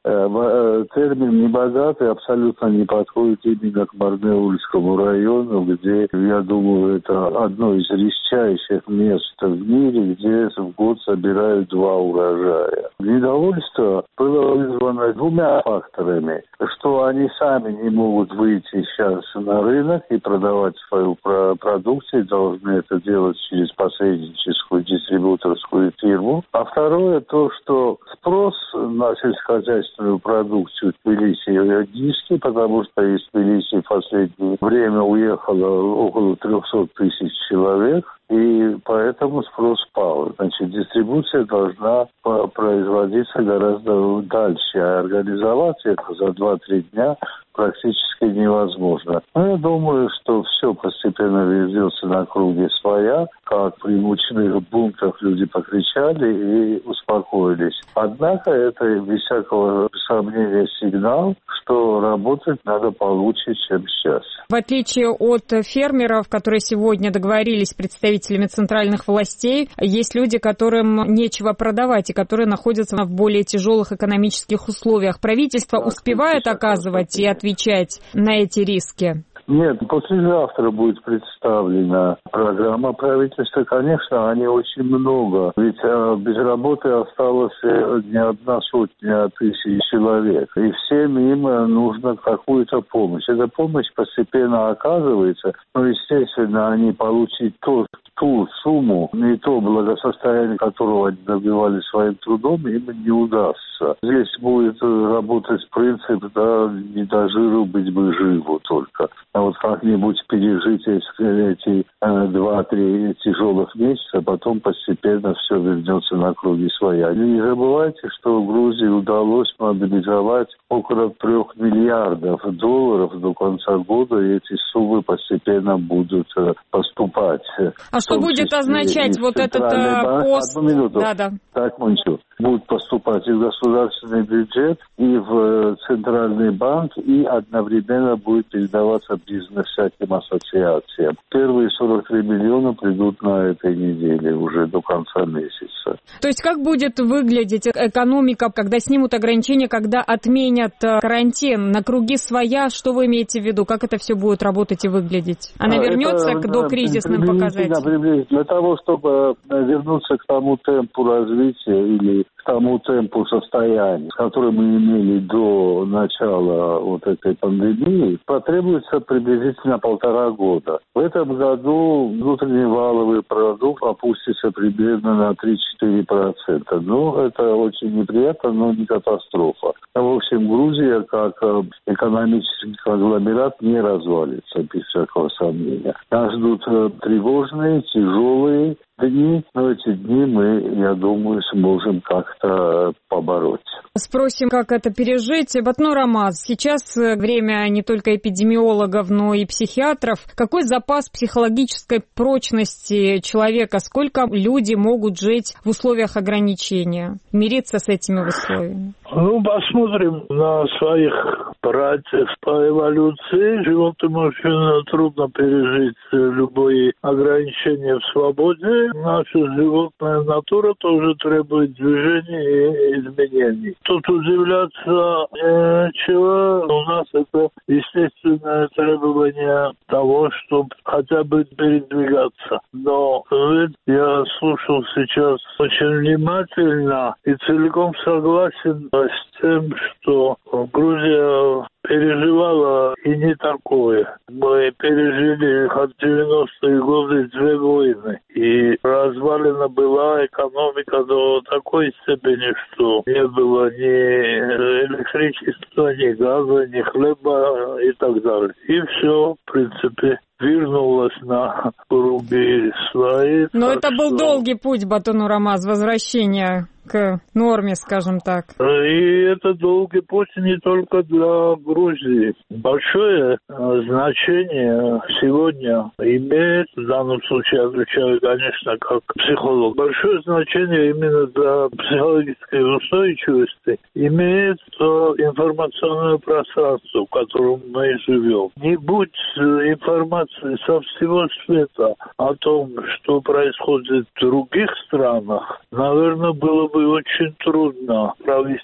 термин «небогатый» абсолютно не подходит именно к Барнаульскому району, где, я думаю, это одно из редчайших мест в мире, где в год собирают два урожая. Недовольство было вызвано двумя факторами, что они сами не могут выйти сейчас на рынок и продавать свою продукцию, должны это делать через посредническую дистрибьюторскую фирму. А второе то, что спрос на сельскохозяйственную продукцию в Тбилиси низкий, потому что из Тбилиси в последнее время уехало около триста тысяч человек. И поэтому спрос пал. Значит, дистрибуция должна производиться гораздо дальше. А организовать это за два-три дня практически невозможно. Но я думаю, что все постепенно ведется на круге своя. Как при мучных бунтах люди покричали и успокоились. Однако это без всякого сомнения сигнал, что работать надо получше, чем сейчас. В отличие от фермеров, которые сегодня договорились с представителями центральных властей, есть люди, которым нечего продавать и которые находятся в более тяжелых экономических условиях. Правительство успевает оказывать и отвечать на эти риски? Нет, послезавтра будет представлена программа правительства. Конечно, они очень много. Ведь без работы осталось не одна сотня тысяч человек. И всем им нужна какую-то помощь. Эта помощь постепенно оказывается. Но, естественно, они получить то, ту сумму, не то благосостояние, которого они добивались своим трудом, им не удастся. Здесь будет работать принцип, да, не до жиру быть бы живу только. А вот как-нибудь пережить эти, эти два-три тяжелых месяца, потом постепенно все вернется на круги своя. Не забывайте, что в Грузии удалось мобилизовать около трех миллиардов долларов до конца года, и эти суммы постепенно будут поступать. А что будет означать вот этот банк, пост? Одну минуту. Да, да. Так, Мончу. Будут поступать и в государственный бюджет, и в центральный банк, и одновременно будет передаваться бизнес всяким ассоциациям. Первые сорок три миллиона придут на этой неделе уже до конца месяца. То есть как будет выглядеть экономика, когда снимут ограничения, когда отменят карантин? На круги своя, что вы имеете в виду? Как это все будет работать и выглядеть? Она а вернется это, к докризисным показателям? Для того, чтобы вернуться к тому темпу развития или к тому темпу состояния, который мы имели до начала вот этой пандемии, потребуется приблизительно полтора года. В этом году внутренний валовый продукт опустится примерно на три-четыре процента. Ну, это очень неприятно, но не катастрофа. В общем, Грузия как экономический конгломерат не развалится, без всякого сомнения. Нас ждут тревожные, тяжелые дни, но эти дни мы, я думаю, сможем как-то побороть. Спросим, как это пережить. Батнур Рамаз, сейчас время не только эпидемиологов, но и психиатров. Какой запас психологической прочности человека? Сколько люди могут жить в условиях ограничения? Мириться с этими условиями? Ну, посмотрим на своих братьев по эволюции. Животным очень трудно пережить любые ограничения в свободе. Наша животная натура тоже требует движения и изменений. Тут удивляться нечего. У нас это естественное требование того, чтобы хотя бы передвигаться. Но ведь я слушал сейчас очень внимательно и целиком согласен с тем, что Грузия переживала и не такое. Мы пережили от девяностые годы две войны. И развалена была экономика до такой степени, что не было ни электричества, ни газа, ни хлеба и так далее. И все, в принципе, вернулась на круги свои. Но это был долгий путь, Батонур Рамаз, возвращение к норме, скажем так. И это долгий путь не только для Грузии. Большое значение сегодня имеет, в данном случае отвечаю, конечно, как психолог, большое значение именно для психологической устойчивости имеет информационное пространство, в котором мы живем. Не будь информации со всего света о том, что происходит в других странах, наверное, было бы очень трудно провести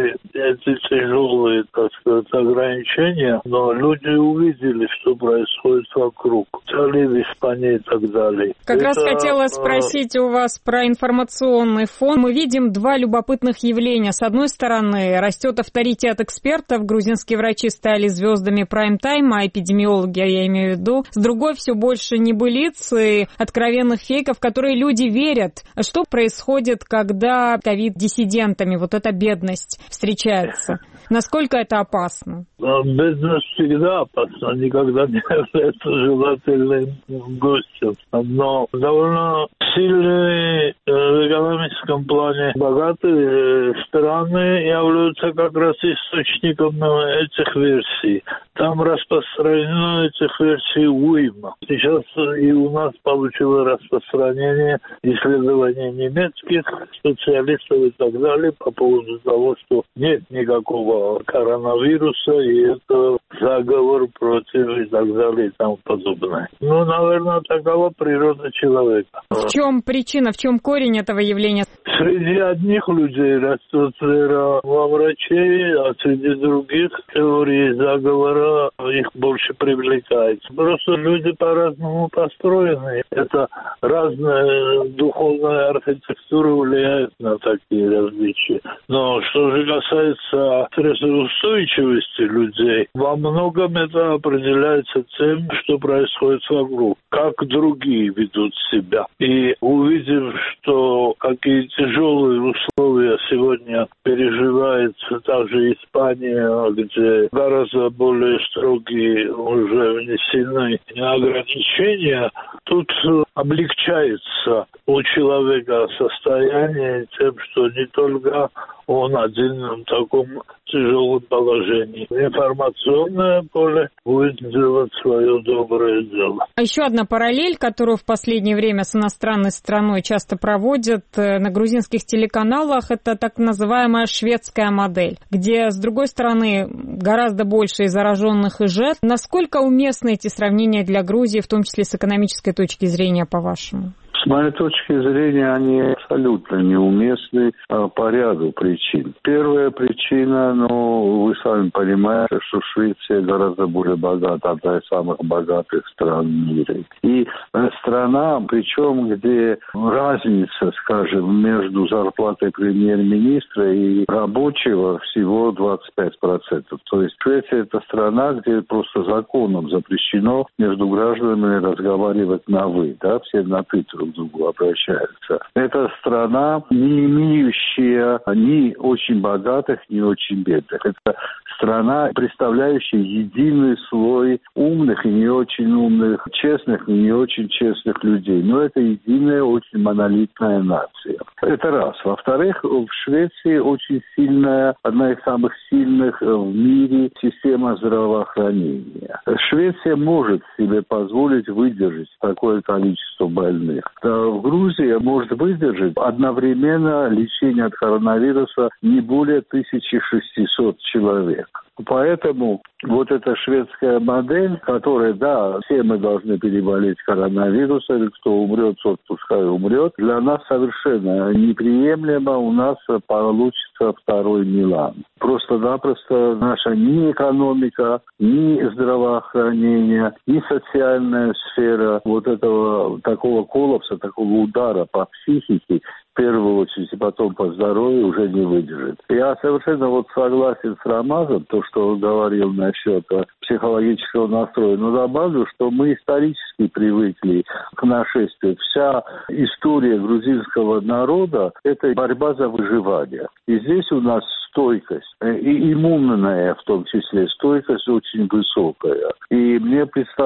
эти тяжелые, так сказать, ограничения, но люди увидели, что происходит вокруг. Италия, в Испании и так далее. Как Это, раз хотела спросить у вас про информационный фон. Мы видим два любопытных явления. С одной стороны, растет авторитет экспертов. Грузинские врачи стали звездами прайм-тайма, а эпидемиологи, я имею в виду. С другой, все больше небылиц и откровенных фейков, в которые люди верят. Что происходит, когда ковид-диссидентами, вот эта бедность встречается? Насколько это опасно? Бедность всегда опасна, никогда не является желательным гостем. Но довольно сильные в экономическом плане богатые страны являются как раз источником этих версий. Там распространено этих версий уйма. Сейчас и у нас получило распространение исследований немецких специалистов и так далее по поводу того, что нет никакого коронавируса, и это заговор против и так далее и тому подобное. Ну, наверное, такова природа человека. В чем причина, в чем корень этого явления? Среди одних людей растет вера во врачей, а среди других теории заговора их больше привлекает. Просто люди по-разному построены. Это разная духовная архитектура влияет на такие различия. Но что же касается стрессоустойчивости людей, во многом это определяется тем, что происходит вокруг, как другие ведут себя. И увидев, что какие тяжелые условия сегодня переживает также Испания, где гораздо более строгие уже внесены ограничения, тут облегчается у человека состояние тем, что не только он один в таком тяжелом положении. Информационное поле будет делать свое доброе дело. А еще одна параллель, которую в последнее время с иностранной страной часто проводят на грузинских телеканалах, это так называемая шведская модель, где, с другой стороны, гораздо больше и зараженных, и жертв. Насколько уместны эти сравнения для Грузии, в том числе с экономической точки зрения, по-вашему? С моей точки зрения, они абсолютно неуместны а, по ряду причин. Первая причина, ну, вы сами понимаете, что Швеция гораздо более богата, одна из самых богатых стран в мире. И страна, причем, где разница, скажем, между зарплатой премьер-министра и рабочего всего двадцать пять процентов. То есть Швеция – это страна, где просто законом запрещено между гражданами разговаривать на «вы», да, все на «ты» друг другу обращаются. Это страна, не имеющая ни очень богатых, ни очень бедных. Это страна, представляющая единый слой умных и не очень умных, честных и не очень честных людей. Но это единая, очень монолитная нация. Это раз. Во-вторых, в Швеции очень сильная, одна из самых сильных в мире система здравоохранения. Швеция может себе позволить выдержать такое количество больных. В Грузии может выдержать одновременно лечение от коронавируса не более тысяча шестьсот человек. Поэтому вот эта шведская модель, которая, да, все мы должны переболеть коронавирусом, кто умрет, тот пускай умрет, для нас совершенно неприемлемо, у нас получится второй Милан. Просто-напросто наша ни экономика, ни здравоохранение, ни социальная сфера вот этого такого коллапса, такого удара по психике, в первую очередь, и потом по здоровью уже не выдержит. Я совершенно вот согласен с Рамазом, то, что он говорил насчет психологического настроя, но добавлю, что мы исторически привыкли к нашествию. Вся история грузинского народа – это борьба за выживание. И здесь у нас стойкость, и иммунная в том числе, стойкость очень высокая. И мне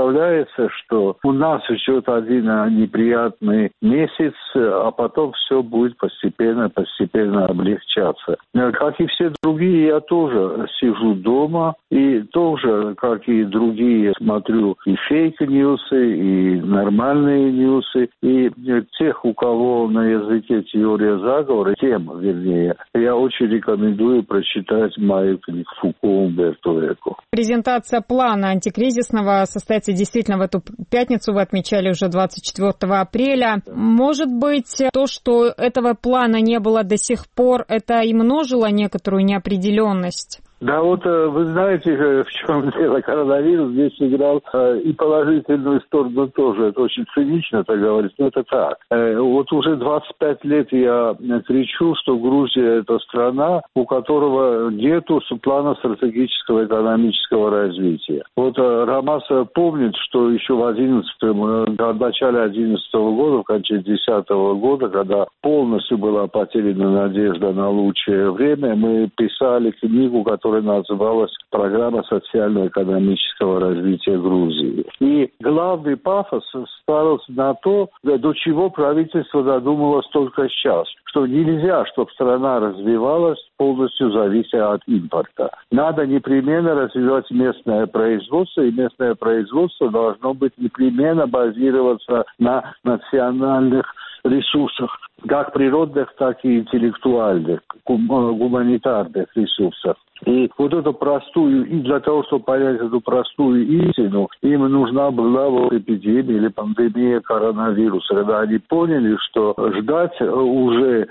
представляется, что у нас ждет один неприятный месяц, а потом все будет будет постепенно, постепенно облегчаться. Как и все другие, я тоже сижу дома и тоже, как и другие, смотрю и фейк-ньюсы, и нормальные ньюсы, и тех, у кого на языке теория заговора, тем, вернее, я очень рекомендую прочитать мою книгу Фуко Умберто Эко. Презентация плана антикризисного состоится действительно в эту пятницу, вы отмечали уже двадцать четвёртого апреля. Может быть, то, что этого плана не было до сих пор, это и множило некоторую неопределенность? Да вот вы знаете, в чем дело. Коронавирус здесь сыграл и положительную сторону тоже. Это очень цинично так говорить, но это так. Вот уже двадцать пять лет я кричу, что Грузия – это страна, у которого нету плана стратегического экономического развития. Вот Рамас помнит, что еще в одиннадцатом, в начале одиннадцатого года, в конце десятого года, когда полностью была потеряна надежда на лучшее время, мы писали книгу, которая которая называлась «Программа социально-экономического развития Грузии». И главный пафос ставился на то, до чего правительство додумалось только сейчас, что нельзя, чтобы страна развивалась, полностью завися от импорта. Надо непременно развивать местное производство, и местное производство должно быть непременно базироваться на национальных ресурсах, как природных, так и интеллектуальных, гуманитарных ресурсах. И вот эту простую, и для того, чтобы понять эту простую истину, им нужна была вот эпидемия или пандемия коронавируса, когда они поняли, что ждать уже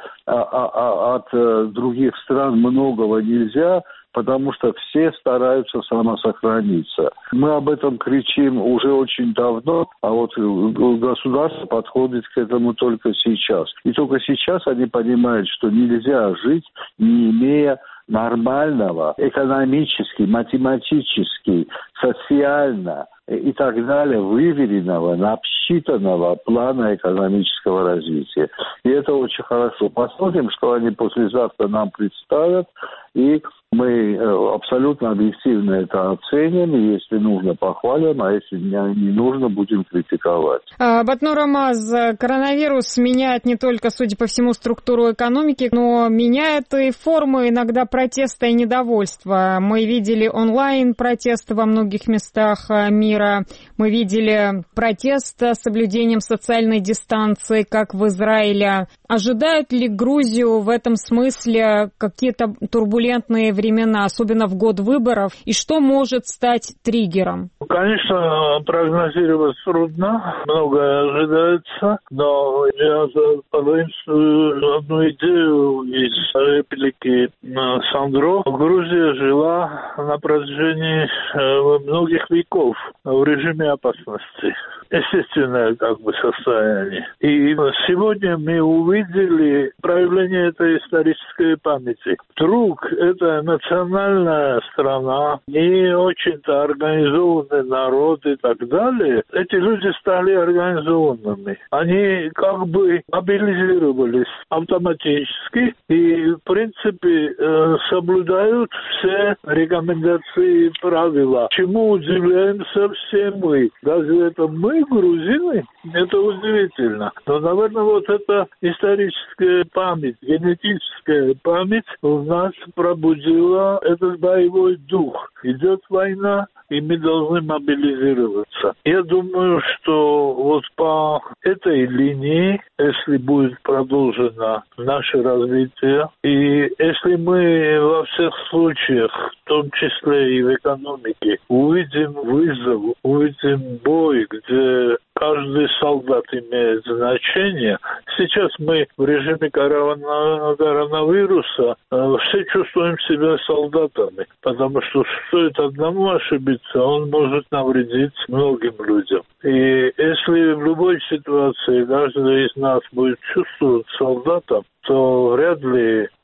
от других стран многого нельзя, потому что все стараются самосохраниться. Мы об этом кричим уже очень давно, а вот государство подходит к этому только сейчас. И только сейчас они понимают, что нельзя жить, не имея нормального, экономически, математически, социально и так далее, выверенного, обсчитанного плана экономического развития. И это очень хорошо. Посмотрим, что они послезавтра нам представят, и мы абсолютно объективно это оценим, и если нужно, похвалим, а если не нужно, будем критиковать. Батнур Рамаз, коронавирус меняет не только, судя по всему, структуру экономики, но меняет и формы иногда протеста и недовольства. Мы видели онлайн-протесты во многих местах мира, мы видели протест с соблюдением социальной дистанции, как в Израиле. Ожидают ли Грузию в этом смысле какие-то турбулентные времена, особенно в год выборов, и что может стать триггером? Конечно, прогнозировать трудно, многое ожидается, но я позаимствую одну идею из реплики Сандро. Грузия жила на протяжении многих веков в режиме опасности. Естественное как бы состояние. И сегодня мы увидели проявление этой исторической памяти. Вдруг это национальная страна, не очень-то организованный народ и так далее, эти люди стали организованными. Они как бы мобилизировались автоматически и, в принципе, соблюдают все рекомендации и правила. Чему удивляемся все мы. Даже это мы, грузины, это удивительно. Но, наверное, вот эта историческая память, генетическая память в нас пробудила этот боевой дух. Идет война, и мы должны мобилизироваться. Я думаю, что вот по этой линии, если будет продолжено наше развитие, и если мы во всех случаях, в том числе и в экономике, увидим вызов, увидим бой, где каждый солдат имеет значение. Сейчас мы в режиме коронавируса все чувствуем себя солдатами, потому что стоит одному ошибиться, он может навредить многим людям. И если в любой ситуации каждый из нас будет чувствовать солдатом, то вряд ли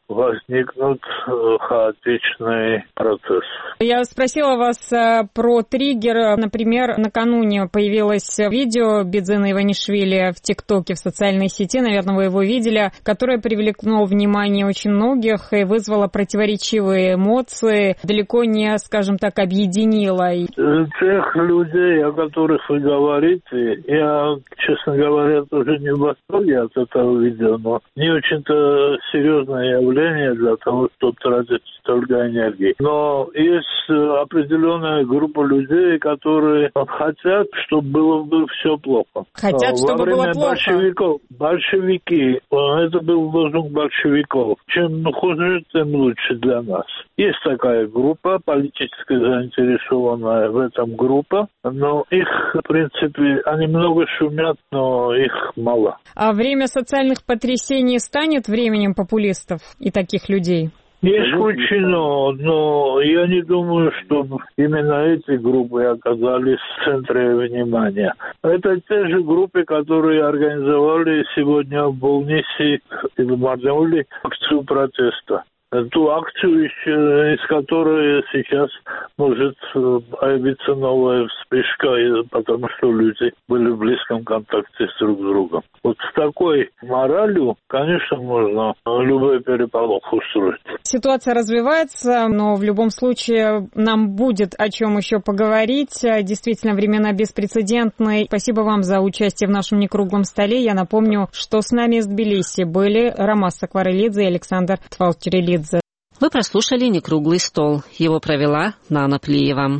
возникнут хаотичный процесс. Я спросила вас про триггер. Например, накануне появилось видео Бидзина Иванишвили в ТикТоке, в социальной сети, наверное, вы его видели, которое привлекло внимание очень многих и вызвало противоречивые эмоции, далеко не, скажем так, объединило. Тех людей, о которых вы говорите, я, честно говоря, тоже не в восторге от этого видео, но не очень-то серьезное явление для того, чтобы тратить столько энергии. Но есть определенная группа людей, которые хотят, чтобы было бы все плохо. Хотят, чтобы Во время было плохо. большевиков, большевики, это был лозунг большевиков. Чем хуже, тем лучше для нас. Есть такая группа, политически заинтересованная в этом группа, но их, в принципе, они много шумят, но их мало. А время социальных потрясений станет временем популистов и таких людей? Не исключено, но я не думаю, что именно эти группы оказались в центре внимания. Это те же группы, которые организовали сегодня в Болнисе и в Марнеуле акцию протеста. Ту акцию, из которой сейчас может появиться новая вспышка, потому что люди были в близком контакте с друг другом. Вот с такой моралью, конечно, можно любой переполох устроить. Ситуация развивается, но в любом случае нам будет о чем еще поговорить. Действительно, времена беспрецедентные. Спасибо вам за участие в нашем некруглом столе. Я напомню, что с нами из Тбилиси были Ромас Сакварелидзе и Александр Твалчерелидзе. Вы прослушали «Некруглый стол». Его провела Нана Плиева.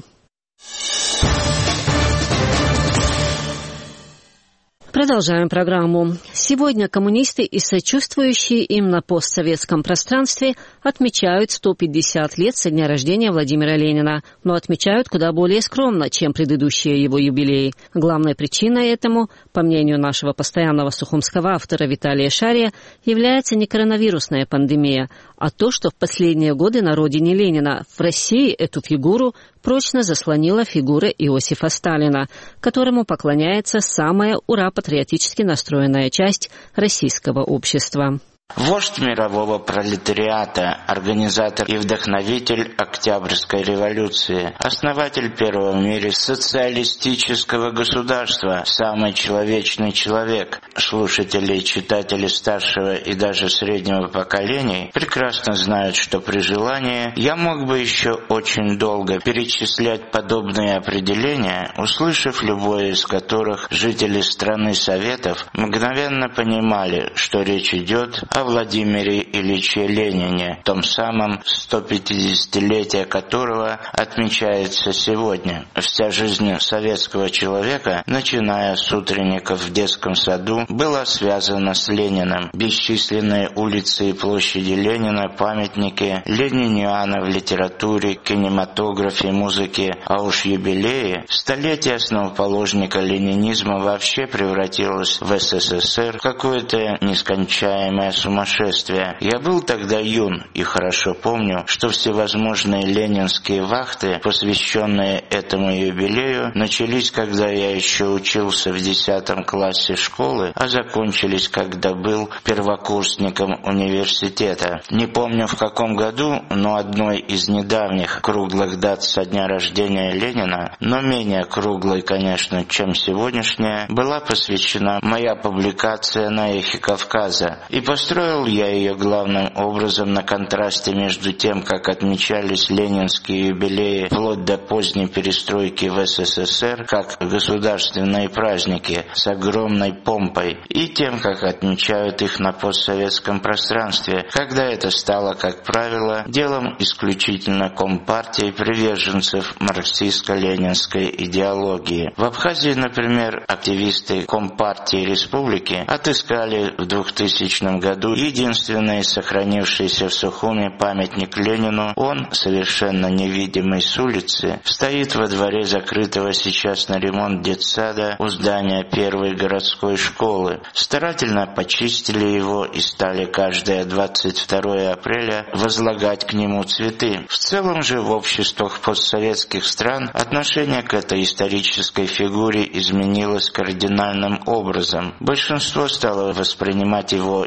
Продолжаем программу. Сегодня коммунисты и сочувствующие им на постсоветском пространстве отмечают сто пятьдесят лет со дня рождения Владимира Ленина, но отмечают куда более скромно, чем предыдущие его юбилеи. Главной причиной этому, по мнению нашего постоянного сухумского автора Виталия Шария, является не коронавирусная пандемия, а то, что в последние годы на родине Ленина, в России, эту фигуру прочно заслонила фигура Иосифа Сталина, которому поклоняется самая ура-патриотически настроенная часть российского общества. Вождь мирового пролетариата, организатор и вдохновитель Октябрьской революции, основатель первого в мире социалистического государства, самый человечный человек. Слушатели и читатели старшего и даже среднего поколений прекрасно знают, что при желании я мог бы еще очень долго перечислять подобные определения, услышав любое из которых жители страны Советов мгновенно понимали, что речь идет о Владимире Ильиче Ленине, том самом сто пятидесятилетие которого отмечается сегодня. Вся жизнь советского человека, начиная с утренников в детском саду, была связана с Лениным. Бесчисленные улицы и площади Ленина, памятники лениниана в литературе, кинематографе, музыке, а уж юбилеи, столетие основоположника ленинизма вообще превратилось в СССР в какое-то нескончаемое сумасшествие. Я был тогда юн и хорошо помню, что всевозможные ленинские вахты, посвященные этому юбилею, начались, когда я еще учился в десятом классе школы, а закончились, когда был первокурсником университета. Не помню в каком году, но одной из недавних круглых дат со дня рождения Ленина, но менее круглой, конечно, чем сегодняшняя, была посвящена моя публикация на «Эхе Кавказа». И построил я ее главным образом на контрасте между тем, как отмечались ленинские юбилеи вплоть до поздней перестройки в СССР, как государственные праздники с огромной помпой, и тем, как отмечают их на постсоветском пространстве, когда это стало, как правило, делом исключительно Компартии приверженцев марксистско-ленинской идеологии. В Абхазии, например, активисты Компартии Республики отыскали в двухтысячном году единственный сохранившийся в Сухуме памятник Ленину. Он, совершенно невидимый с улицы, стоит во дворе закрытого сейчас на ремонт детсада у здания первой городской школы. Старательно почистили его и стали каждое двадцать второе апреля возлагать к нему цветы. В целом же в обществах постсоветских стран отношение к этой исторической фигуре изменилось кардинальным образом. Большинство стало воспринимать его или как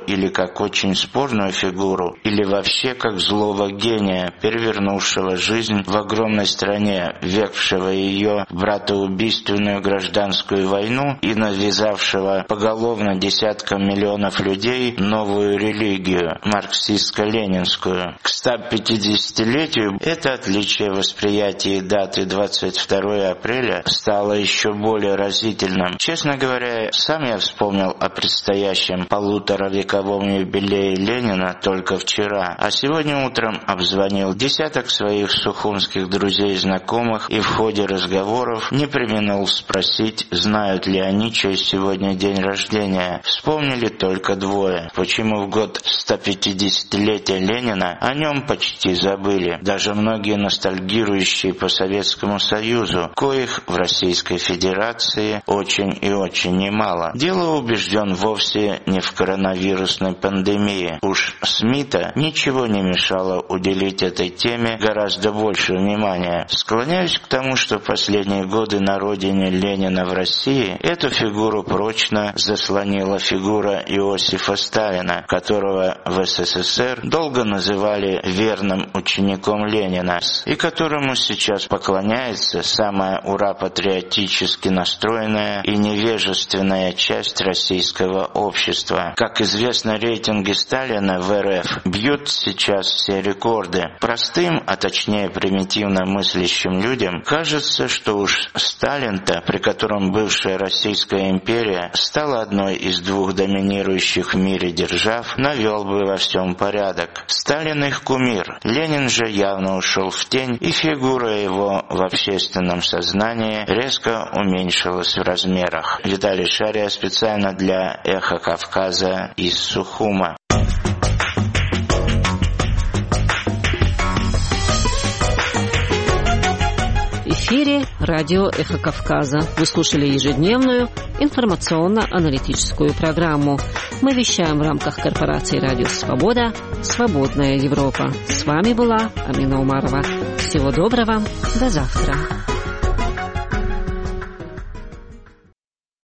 как очень спорную фигуру или вообще как злого гения, перевернувшего жизнь в огромной стране, ввергшего ее в братоубийственную гражданскую войну и навязавшего поголовно десяткам миллионов людей новую религию, марксистско-ленинскую. К ста пятидесятилетию это отличие восприятия даты двадцать второе апреля стало еще более разительным. Честно говоря, сам я вспомнил о предстоящем полуторавековом юбилее Ленина только вчера, а сегодня утром обзвонил десяток своих сухумских друзей и знакомых и в ходе разговоров не преминул спросить, знают ли они, чей сегодня день рождения. Вспомнили только двое. Почему в год стопятидесятилетия Ленина о нем почти забыли. Даже многие ностальгирующие по Советскому Союзу, коих в Российской Федерации очень и очень немало. Дело, убежден, вовсе не в коронавирусной пандемии. Уж СМИ-то ничего не мешало уделить этой теме гораздо больше внимания. Склоняюсь к тому, что последние годы на родине Ленина в России эту фигуру прочно заслонила фигура Иосифа Сталина, которого в СССР долго называли верным учеником Ленина, и которому сейчас поклоняется самая ура-патриотически настроенная и невежественная часть российского общества. Как известно, рейтинги Сталина в РФ бьют сейчас все рекорды. Простым, а точнее примитивно мыслящим людям кажется, что уж Сталин-то, при котором бывшая Российская империя стала одной из двух доминирующих в мире держав, навел бы во всем порядок. Сталин их кумир. Ленин же явно ушел в тень, и фигура его в общественном сознании резко уменьшилась в размерах. Виталий Шария специально для «Эхо Кавказа» из Сухума. В эфире радио «Эхо Кавказа». Вы слушали ежедневную информационно-аналитическую программу. Мы вещаем в рамках корпорации «Радио Свобода», «Свободная Европа». С вами была Амина Умарова. Всего доброго. До завтра.